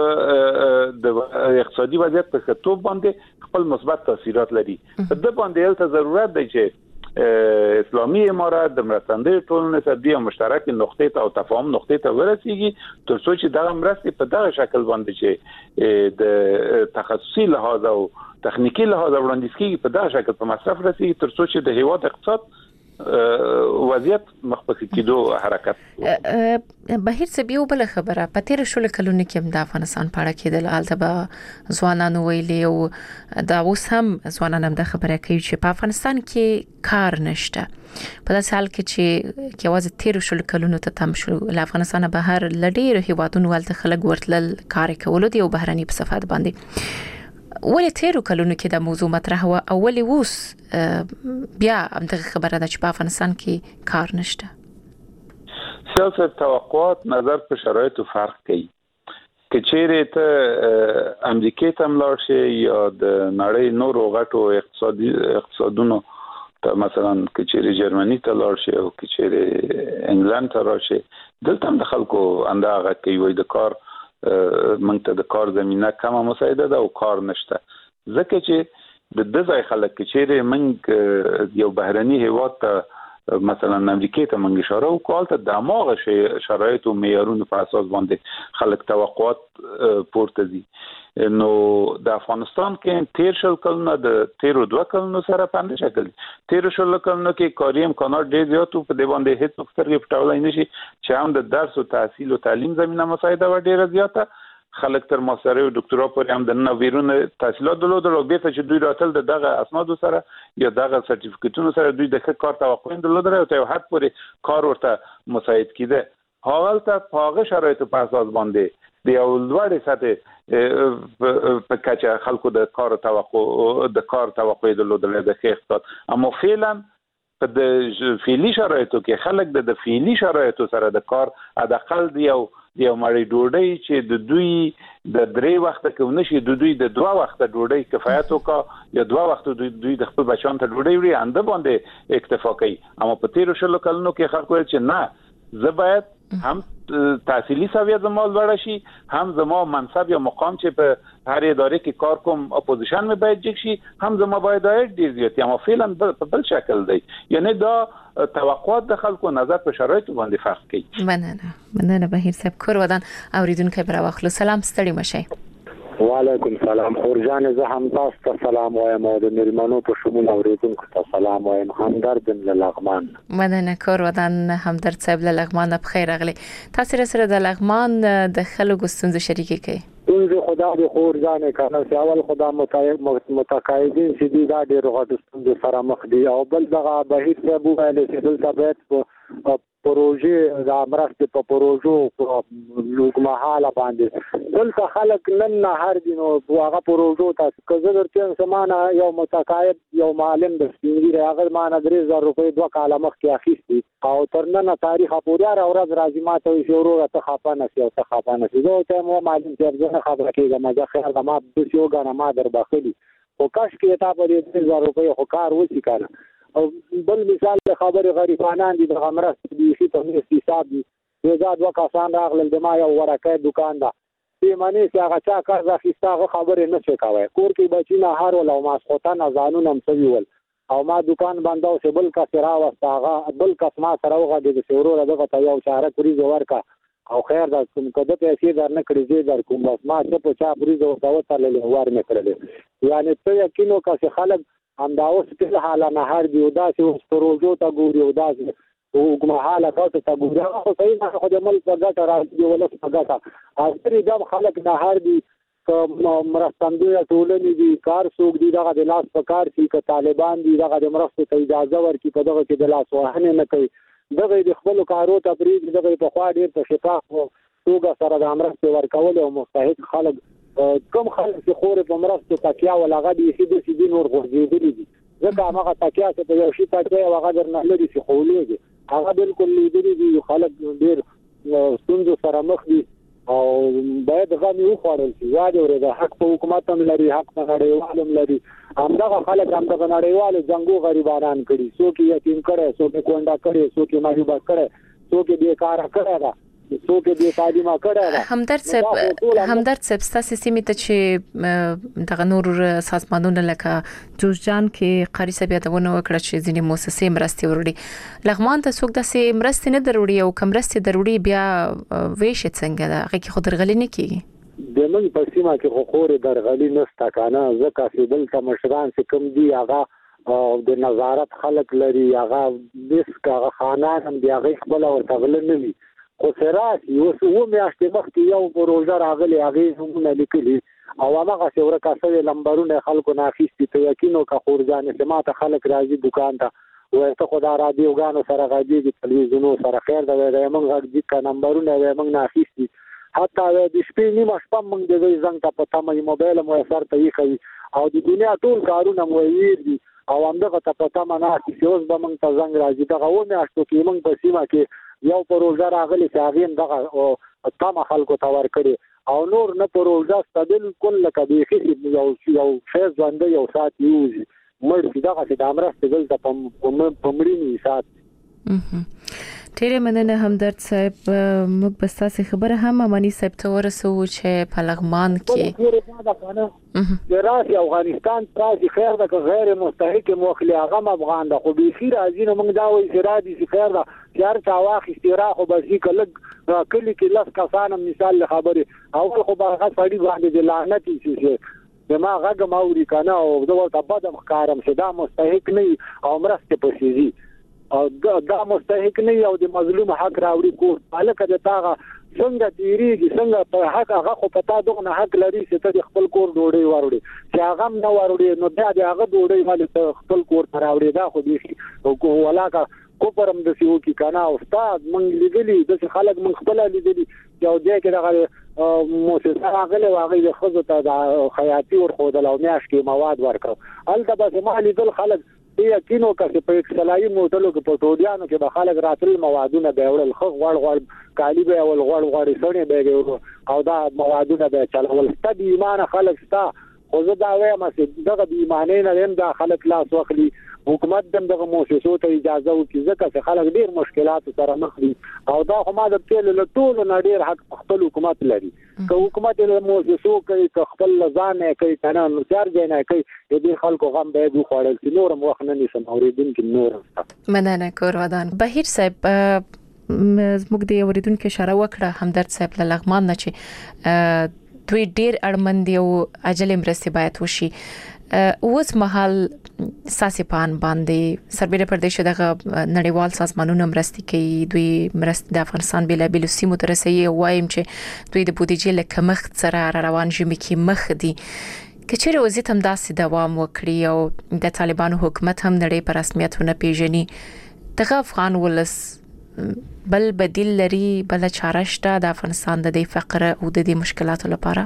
د اقتصادي وضعیت په کتو باندې خپل مثبت تاثیرات لري د باندې ته ضرورت دی چې اسلامي امارات د مرستندوی ټولنې سره د مشترک نقطې ته او تفاهم نقطې ته ورسیږي تر څو چې دا مرستې په دغه شکل باندې چې د تخصصي لحاظ او تخنیکی لحاظ وړاندیز کیږي په دغه شکل په مصرف رسیږي تر څو چې د هیواد اقتصاد وضعیت مخفف کېدو حرکت بهیر څه بیو بل خبره پتیر شول کلونه کې د افغانستان په اړه کېدل البته به ځوانانو ویلي او دا اوس هم ځوانان هم د خبره کوي چې په افغانستان کې کار نشته په داسې حال کې چې کې واځ تیر شول کلونه ته تم شو ل افغانستان بهر لډیر هیوادونو ولته خلک ورتل کار کول دي او بهرني په صفات باندې ولې تیرو کلونو کې د موضوع مطرح و او ولې اوس بیا همدغه خبره ده چې په افغانستان کې کار نشته سیاست توقعات نظر په شرایطو فرق کوي که چیرې ته امریکای ته ملاړ شي یا د نړۍ نورو غټو اقتصادي اقتصادونو ته مثلا که چیرې جرمني ته لاړ شي او که چیرې انګلند ته راشي دلته هم د خلکو اندازه کوي وي د کار منګ ته د کار زمينه کمه مساعده ده او کار نشته ځکه چې د دغه خلک چې منګ یو بهرني هیواد ته مثلا امریکای ته منګ اشاره وکړه ته د ماغه شرایط او معیارونو په اساس باندې خلک توقعات پورته دي نو د افغانستان کې تیر شل کلونه د تیرو دوه کلونو سره په اندازه شکل تیر شل کلونو کې کاریم کانال ډیر زیات په دې باندې هیڅ څه پټولای نشي چې هم د درس او تحصیل او تعلیم زمينه مساعده و ډیره زیاته خلک تر ماستر او ډاکټرا پورې هم د نویرونو تحصیلات درلودل او به چې دوی راتل دغه اسناد سره یا دغه سرټیفیکټونو سره دوی د کار توقع درلودل او ته حد پورې کار ورته مساعد کیده حالت پاغه شرایط په اساس باندې د یو لوړ سطح په کچه خلکو د کار توقع د کار توقع درلودل د اقتصاد اما فعلا په د فعلی شرایطو کې خلک د فعلی شرایطو سره د کار ادقل دی او یو مړی ډوډۍ چې د دوی د درې وخت کې نشي د دوی د دوه وخت ډوډۍ کفایت وکړي یا دوه وخت دوی د خپل بچان ته ډوډۍ وړي انده باندې اکتفا کوي اما په تیر شلو کلونو کې خلکو چې نه زه باید هم تحصیلی سویه زما لوړ شي هم زما منصب یا مقام چې په هر اداره کې کار کوم اپوزیشن مې باید جګ شي هم زما باید دایره ډیر زیات اما فعلا په بل شکل دی یعنی دا توقعات د خلکو نظر په شرایط باندې فرق کوي مننه مننه بهیر صاحب کور ودان اوریدونکو پر واخلو سلام ستړي مشه وعلیکم سلام خورجان زه هم تاسو ته سلام وایم او د ملمنو په شمول اوریدونکو ته سلام وایم همدرد لغمان مننه کور ودان همدرد صاحب لغمان بخیر اغلی تاسو سره د لغمان د خلکو ستونزې شریکې کړئ ستونزې خدا دې خورجان کنه چې اول خدا متقاعدین چې دی دا ډېر غټ ستونزې سره مخ دي او بل دغه بهیر صاحب ویل چې دلته باید پروژې د امرسته په پروژو لوګمحاله باندې دلته خلک نن نه هر دین او هغه پروژو ته کزه درته سمانه یو متقاعد یو معلم د سپینګری هغه مانه درې زره روپۍ دوه کاله مخکې اخیستي او تر نن تاریخ پورې را ورځ راځي ماته وي شروع ته خپانه سي او ته خپانه سي زه ته مو معلم چې زه خبره کېږم ما خیر ما د یو غنه ما در بخلي او کاش کې تا په دې درې زره روپۍ خو کار وسی کنه او بل مثال خبره غریبانان دي د غمرست دي چې په حساب دي زاد وکاسان راغلل د ما یو ورکه دکان دا چې معنی چې هغه چا کار راخیسته خبره نه څه کوي کور کې بچی نه هر ول او ماسخوتان ځانونه هم سویول او ما دکان بنداو چې بل کا سرا واستاغه بل کس ما سره وغه د شورو دغه ته یو چاره پوری ورکا او خیر دا کوم کده پیسې در نه کړی زی در کوم بس ما چې په چا پوری زو تا وتلل ور نه کړل یعنی ته یقینو کا چې خلک هم دا اوس په حاله نه هر دی او دا چې پروژو ته ګوري او دا او کومه حاله تاسو ته ګوري خو صحیح نه خو د ملک په ګټه راځي ولس په ګټه اخري دا خلک نه هر دی مرستندوی ټولنې دي کار څوک دي دغه د لاس په کار کې که طالبان دي دغه د مرستو ته اجازه ورکړي په دغه کې د لاس وهنې نه کوي دغه د خپل کارو تفریض دغه په خوا ډیر په شفاف توګه سره د مرستو ورکول او مستحق خلک کم خلک چې خور په مرستو تکیا ولغه دي چې د سیدي نور غورځېدلي دي ځکه هغه تکیا څه په یو شي تکیا او هغه درنه لري چې خولېږي هغه بالکل لیدلي دي خلک ډیر ستونزو سره مخ دي او باید غوښتل یو خوړل شي واده ورې د حق په حکومت هم لري حق په نړیوال هم لري همدغه خلک هم د نړیوال جنگو غریبانان کړي څوک یتیم کړي څوک کونډه کړي څوک مریض کړي څوک بیکاره کړي دا څوک دې تعلیمه کړه ده همدرد صاحب همدرد صاحب ستاسو سیمه ته چې دغه نور سازمانونه لکه جوزجان کې قاری صاحب یادونه وکړه چې ځینې مؤسسې مرستې وروړي لغمان ته څوک داسې مرستې نه دروړي او کوم مرستې دروړي بیا ویش څنګه ده هغه کې خو درغلي نه کیږي د من په سیمه کې خو خوري درغلي نشته کنه ځکه چې دلته مشران چې کوم دي هغه او د نظارت خلک لري هغه د ښه خانان هم دی هغه خپل ورته غل نه وي خو سراس یو څو میاشتې مخکې یو پروژه راغلی هغه هم لیکلي او هغه څو ورکاسه لمبرونه خلکو ناخیستي ته یقینو کا خورځانه سماته خلک راځي دکان ته وایته خدای را دی وګانو سره غږی د تلویزیونو سره خیر دا موږ غږی کا نمبرونه موږ ناخیستي حتی د شپې نیمه شپه موږ د زنګ ته په تمه موبایل مو سره ته یې او د دنیا ټول کارونه مو یې او همدغه ته په تمه نه چې اوس به موږ ته زنګ راځي دغه و میاشتو کې موږ په سیمه کې یو پروژه راغلی چې هغه دغه تمه خلکو ته ورکړي او نور نه پروژه ستدل کله کبي خې یو یو فیز باندې یو سات یوز مړ دغه د امرسته دلته په پمړینی سات ډیره مننه همدرد صاحب موږ بس تاسو خبره هم امانی صاحب ته ورسو چې په لغمان کې راځي افغانستان راځي خیر ده که غیر مستحق موخلی هغه افغان ده خو به خیر راځي نو موږ دا وایي چې راځي خیر ده یار چا واخ استراحه خو بس کله کلی کې لاس کسانه مثال خبره اول خو هغه سړي باندې د لعنت شي دما هغه ماوري کنه او دا ته بد مخکارم چې دا مستحق نه او مرسته پسیږي او دا مستحق نه یو د مظلوم حق راوړي کو الکه د تاغه څنګه تیریږي څنګه په حق هغه خو پتا دغه حق لري چې ته خپل کور ډوډۍ وروړي چې هغه نه وروړي نو بیا د هغه ډوډۍ مال خپل کور راوړي دا خو دي او ولاکه کوپرم د سیو کې کنه او استاد مونږ لیدلی د خلک مونږ خپل لیدلی یو دې کې دغه موسسه راغله واغې د خزو ته د خیاطي ور خودل او میاش کې مواد ورکړ البته بس مالي دل خلک یقینو که په اکسلای موټلو کې په ټوډیانو کې به خلک راتل موادونه به وړل خو غوړ غوړ کالی به ول غوړ غوړ سړې به او دا موادونه به چلول ست دی ایمان خلک ستا خو زه دا وایم چې دغه دی ایمانې نه هم دا خلک لاس واخلي حکومت دغه مؤسسو ته اجازه ورکړي ځکه چې خلک ډیر مشکلات سره مخ دي او دا خو ما د ټول له ټول نه ډیر حق خپل حکومت لري که حکومت له مؤسسو کوي که خپل ځان کوي کنه نو چار ځای نه کوي دې خلکو غم به دوی خوړل چې نور وخت نه نشم اوریدونکو نور مننه کور ودان بهیر صاحب زموږ د اوریدونکو اشاره وکړه همدرد صاحب له لغمان نه چې دوی ډیر اړمند یو عاجل مرستې باید وشي اوس مهال ساسي پان باندې سربېره پردیش دغه نړیوال سازمانونو مرستې کوي دوی مرستې د افغانستان بل بل سیمو تر رسېږي وایم چې دوی د بودیجې له کمښت سره روان ژمي کې مخ دي کچېره وضعیت هم داسې دوام وکړي او د طالبانو حکومت هم نړۍ په رسمیت ونه پیژني دغه افغان ولس بل بدیل لري بل چاره شته د افغانستان د دې فقر او د دې مشکلاتو لپاره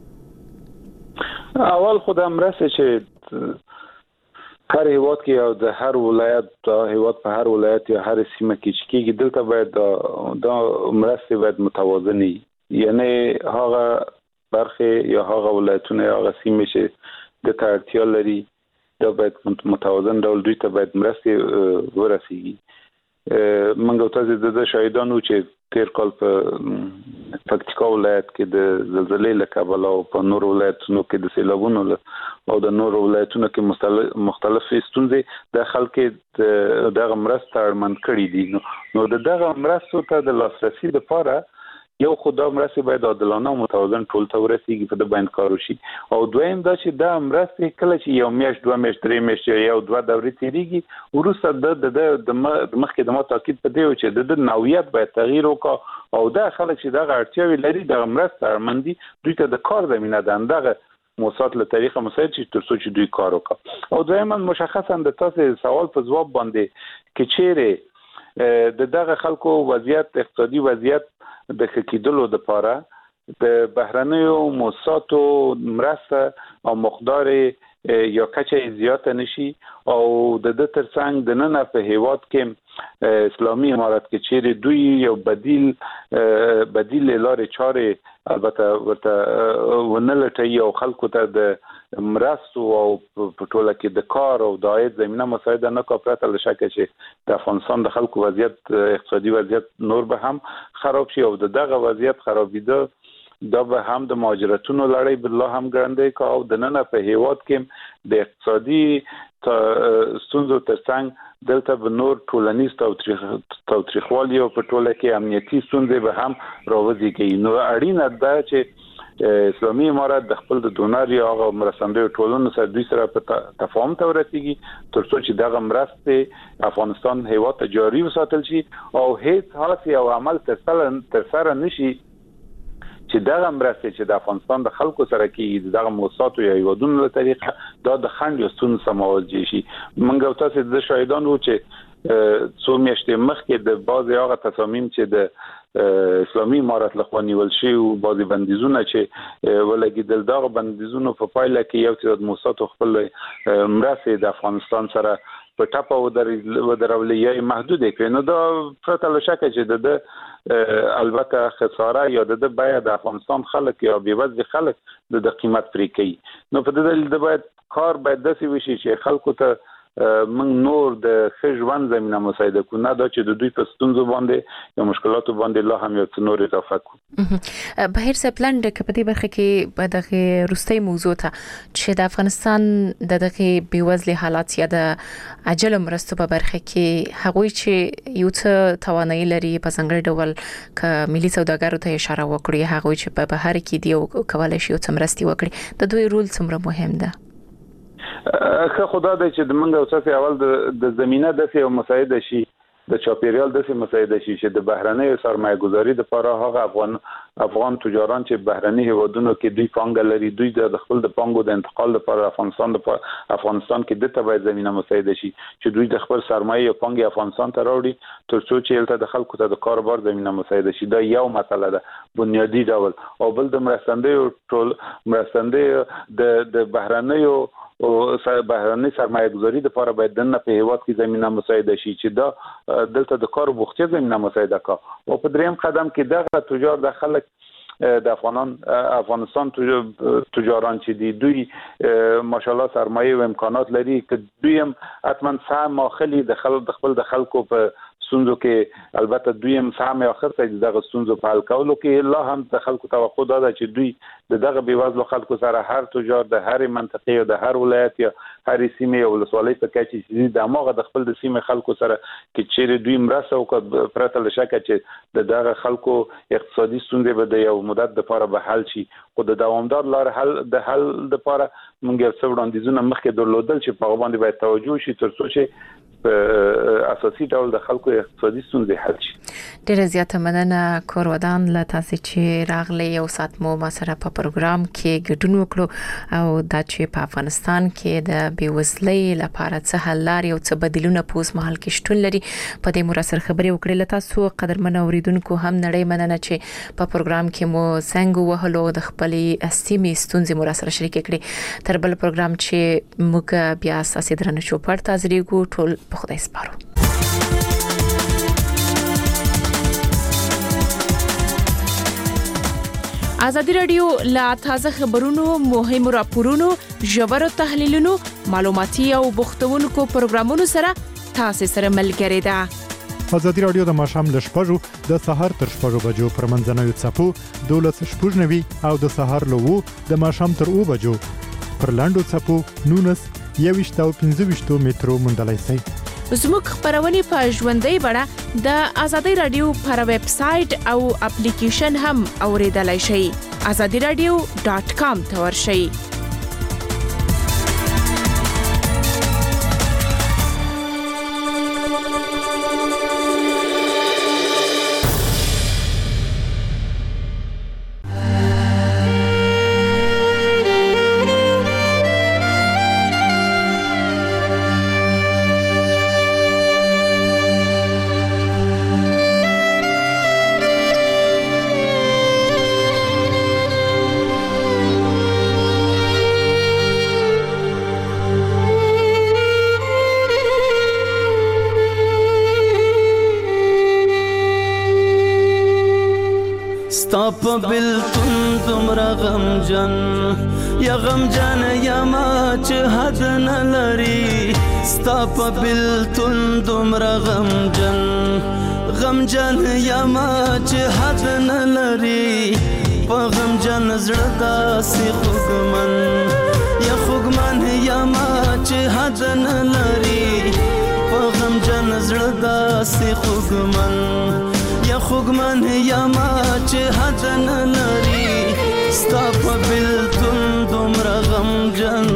اول خدام مرسته چې هر هیواد کې او د هر ولایت د هیواد په هر ولایت یا هر سیمه کې چې کېږي دلته باید د مرسته باید متوازنه یعنی هغه برخه یا هغه ولایتونه یا هغه سیمه چې د اړتیا لري دا باید متوازن ډول دوی ته باید مرسته ورسیږي منګو تاسو د شاهدانو چې تیر کال په پکتیکا ولایت کې د زلزلې له کبله او په نور ولایتونو کې د سیلابونو او د نور ولایتونو کې مختلف ستونزې د خلکو دغه مرسته اړمن کړي دي نو دغه مرستو ته د لاسرسي لپاره یو خدای مرسته باید عادلانه او متوازن ټول ته ورسیږي په د باندې کار وشي او دویم دا چې دا مرسته کله چې یو میاشت دوه میاشت درې میاشت یو دوه دورې تیریږي ورسره د د مخکې د ما تاکید په دی چې د نوعیت باید تغییر وکړي او دا خلک چې دغه اړتیاوي لري د مرسته اړمندي دوی ته د کار زمينه ده دغه موسسات له طریقه مساعد چې تر څو چې دوی کار وکړي او دایماً مشخصا د تاسو سوال په جواب باندې کې چیرې د دغه خلکو وضعیت اقتصادي وضعیت د خکیدلو لپاره د بهرنیو موسساتو مرسته او مقدار یا کچه زیاته نشي او د د ترڅنګ د نن په هیواد کې اسلامي امارات کې چیرې دوی یو بدیل بدیل لارې چارې البته ورته ونلټي او خلکو ته د مرستو او په ټوله کې د کار او د عاید زمينه مساعده نه کوپرات له شکه چې د افغانستان د خلکو وضعیت اقتصادي وضعیت نور به هم خراب شي او دغه وضعیت خرابیده دا به هم د مهاجرتونو لړۍ بالله هم ګرانده کا او د نن په هیواد کې د اقتصادي ستونزو ترڅنګ دلته به نور ټولنیز تاوتریخوالي او په ټوله کې امنیتي ستونزې به هم راوځي نو اړینه ده چې اسلامي امارات د خپل د ډونر یا مرستندوی ټولنو سره دوی سره په تفاهم ته ورسیږي تر څو چې دغه مرسته افغانستان هیواد ته جاري وساتل شي او هیڅ هڅه او عمل تر سره نشي چې دغه مرسته چې د افغانستان د خلکو سره کې دغه موسسات او یوادونو له طریقه دا د خنډ یو ستون سماوځي شي منګو تاسو د شاهدان وو چې څو میاشتې مخکې د بعضي هغه تصامیم چې د اسلامي امارات لخوا نیول شي او بعضي بندیزونه چې ولګیدل دغه بندیزونو په پایله کې یو څه د موسسات خپل مرسته د افغانستان سره په ټاپه ودرولې محدود کړي نو دا پرته له شکه چې د البته خساره یا د بیه د افغانستان خلک یا بیوزل خلک د قیمت پرې کوي نو په دې دلیل د باید کار باید داسې وشي چې خلکو ته من نور د خژوند زمينه مساعده کو نه دا چې د دوی په ستونزو باندې یا مشکلاتو باندې لا هم یو څه نور اضافه کو بهر سپلند کپدي برخه کې دغه روستي موضوع ته چې د افغانستان دغه بیوزلي حالات یا د عجل مرستو په برخه کې هغوی چې یو څه توانایي لري په څنګه ډول ک ملي سوداګرو ته اشاره وکړي هغوی چې په بهر کې دی او کولای شي یو څه مرستي وکړي د دوی رول څومره مهم ده که خدا دې چې د منګه اوسه اول د د زمينه د سه مساعده شي د چاپیریال د سه مساعده شي چې د بهرنۍ سرمایه گذاري د لپاره هغه افغان افغان تجاران چې بهرنۍ هیوادونو کې دوی پانګه لري دوی د خپل د پانګو د انتقال لپاره افغانستان د افغانستان کې د تبعید زمينه مساعده شي چې دوی د خپل سرمایه او پانګه افغانستان ته راوړي تر څو چې الته د خلکو ته د کاروبار زمينه مساعده شي دا یو مسله ده بنیادی ډول او بل د مرستندوی ټول مرستندوی د د بهرنۍ او بهرنۍ سرمایه گذاري د لپاره باید د نه په هیواد کې زمينه مساعده شي چې دا دلته د کار بوختي زمينه مساعده کا او په دریم قدم کې دغه تجار د خلک د افغانان افغانستان تجاران چې دي دوی ماشاءالله سرمایه او امکانات لري چې دوی هم حتما سهم ماخلي د خلک د خپل د خلکو په ستونزو کې البته دوی هم سهم اخر ته دغه ستونزو په حل کولو کې الله هم د خلکو توقع ده چې دوی دغه بیوزلو خلکو سره هر تجار د هر منطقې او د هر ولایت یا هر سیمه او ولسوالۍ په کې چې د اماغه د خپل د سیمه خلکو سره کې چیرې دوی مرسته وکړي پرته له شکه چې دغه خلکو اقتصادي ستونزې به د یو مدت لپاره به حل شي خو د دوامدار لار حل د حل لپاره موږ یو څه وړاندیزونه مخکې درلودل چې په باندې باید توجه شي تر څو چې اساسي ډول د خلکو اقتصادي ستونزې حل شي. ډېر زیاته مننه کورودان له تاسو چې راغلی یو سات مو ما سره په پروګرام کې ګډون وکړو او دا چې په افغانستان کې د بیوزلۍ لپاره څه حل لري او څه بدیلونه پوس محل کې شتون لري په دې مراسر خبرې وکړې له تاسو قدرمن اوریدونکو هم نړۍ مننه چې په پروګرام کې مو څنګه وهلو د خپلې سیمې ستونزې مراسر شریک کړې تر بل پروګرام چې موږ بیا اساسي درنه چوپړ تازریګو ټول په خدای سپارو. ازادي رادیو لا تازه خبرونو مهمو راپورونو ژورو تحلیلونو معلوماتي او بوختونکو پروګرامونو سره تاسو سره ملګری ده. ازادي رادیو د ماشام ل شپږو د سهار تر شپږو بجو پر منځنوي چپو دولس شپږنوي او د سهار له وو د ماشام تر او بجو پر لاندو چپو نونس یويشت او پنځه مترو مندلای سي. زموږ خبرونه په ژوندۍ بڼه د ازادي رادیو پر ویب سټ او اپلیکیشن هم اوریدلای شئ. azadi radio dot com ته ورشئ. غمجن یا غمجن یا ما چې حد نه لري ستا په بلتون دومره غمجن غمجن یا ما چې حد نه لري په غمجن زړه داسې خوږمن یا خوږمن یا ما چې حد نه لري په غمجن زړه داسې خوږمن یا خوږمن یا ما چې حد نه لري ستا په بلتون دومره غمجن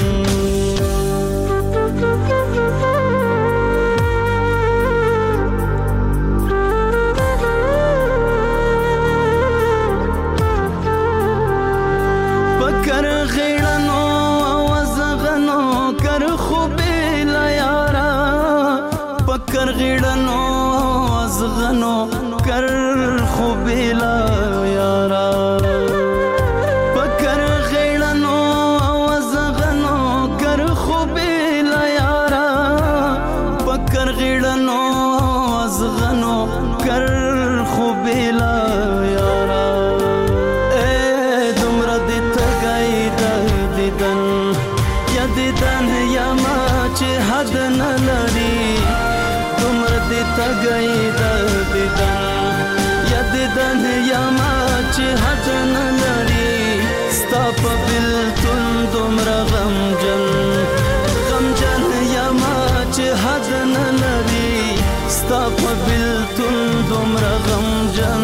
پکر غیړنو وزغنو کر خوبې لا یارا پکر غیړنو وزغنو کر خوبې لا یارا پکر غیړنو وزغنو کر خوبې لا یارا پکر غیړنو وزغنو کر خوبې لا یارا دیدن یا ما چې حد نه لري دومره دې تګی د دیدن یا دیدن یا ما چې حد نه لري ستا په بلتون دومره غمجن غمجن یا ما چې حد نه لري ستا په بلتون دومره غمجن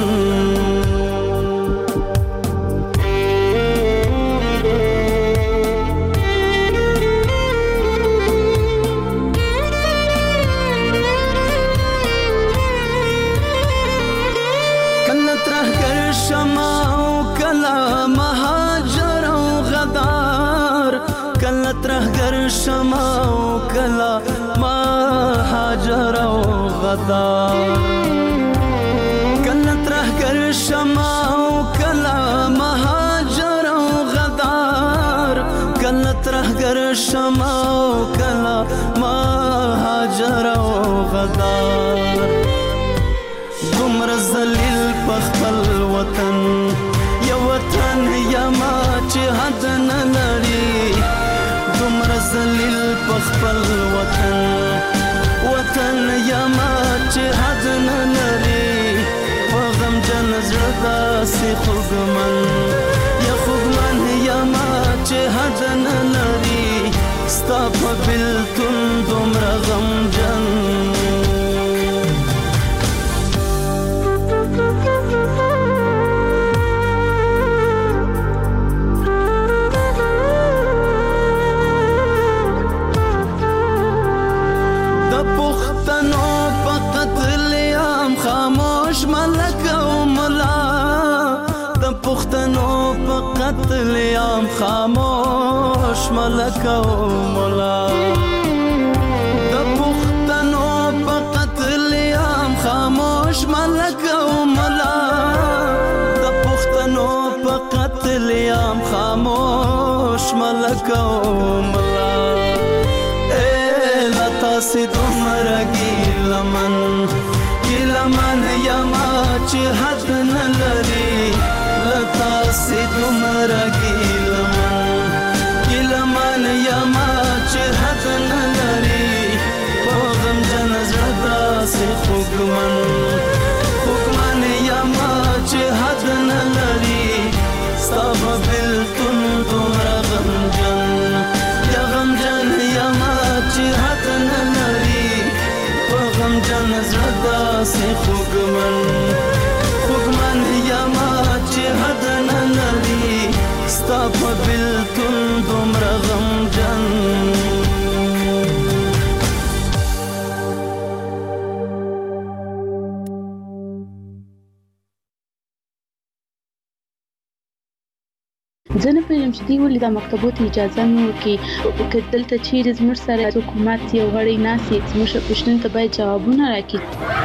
شما او کلا ما هاجر او غدار کله ترهګر شما او کلا ما هاجر او غدار کله ترهګر شما او کلا ما هاجر او غدار دومره ذلیل په خپل وطن یا وطن یا ما چې حد نه لري دومره ذلیل په خپل وطن وطن یا ما چې حد نه لري په غمجن زړه داسې خوږمن یا خوږمن یا ما چې حد نه لري ستا په بلتون دومره غمجن خاموش ملک او ملا د پښتنو په قتل عام خاموش ملک او ملا د پښتنو په قتل عام خاموش ملک او ملا د پښتنو په قتل عام خاموش ملک او ملا اے لتا سي دومره ګیلمن ګیلمن یا ما چې حد نه لري لتا سي دومره ګیلمن ګیلمن یا ما چې حد نه لري په غمجن زړه داسې خوږمن خوږمن یا ما چې حد نه لري ستا په بلتون دومره غمجن یا غمجن یا ما چې حد نه لري په غمجن زړه داسې خوږمن خوږمن یا ما چې حد نه لري ستا په بلتون دومره غمجن زه نه پوهېږم چې دوی ولې دا مکتبو ته اجازه نه ورکوي که دلته چیرې زموږ سره حکومت یو غړی ناست وي زموږ پوښتنو ته باید جوابونه راکړي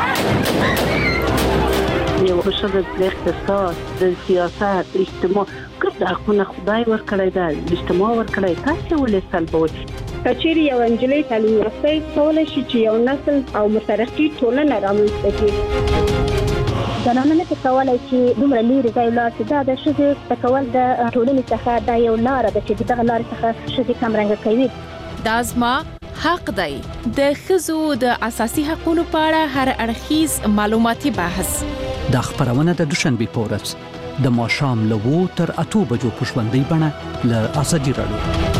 یو ښځه د اقتصاد د سیاست اجتماع کوم د حقونه خدای ورکړی ده اجتماع ورکړی تاسې ولې سلبوئ که چیرې یو نجلۍ تعلیم یافته کولی شي چې یو نسل او مترقي ټولنه رامنځته کړي زنانه نه کولای چې دومره لري ځای لاس دا د شذ تکول د ټولنې څخه د یو لار د چې دغه لار څخه شذ کم رنګ کوي. دا زما حق دی. د ښځو د اساسي حقوقو په اړه هر اړخیز معلوماتي بحث د خبرونه د دوشنبه په ورځ د ماښام له وو تر اته بجو په ژوندۍ بڼه له ازادي راډیو.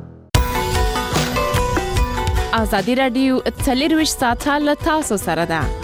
ازادي راډیو څلور ویشت ساعته له تاسو سره ده.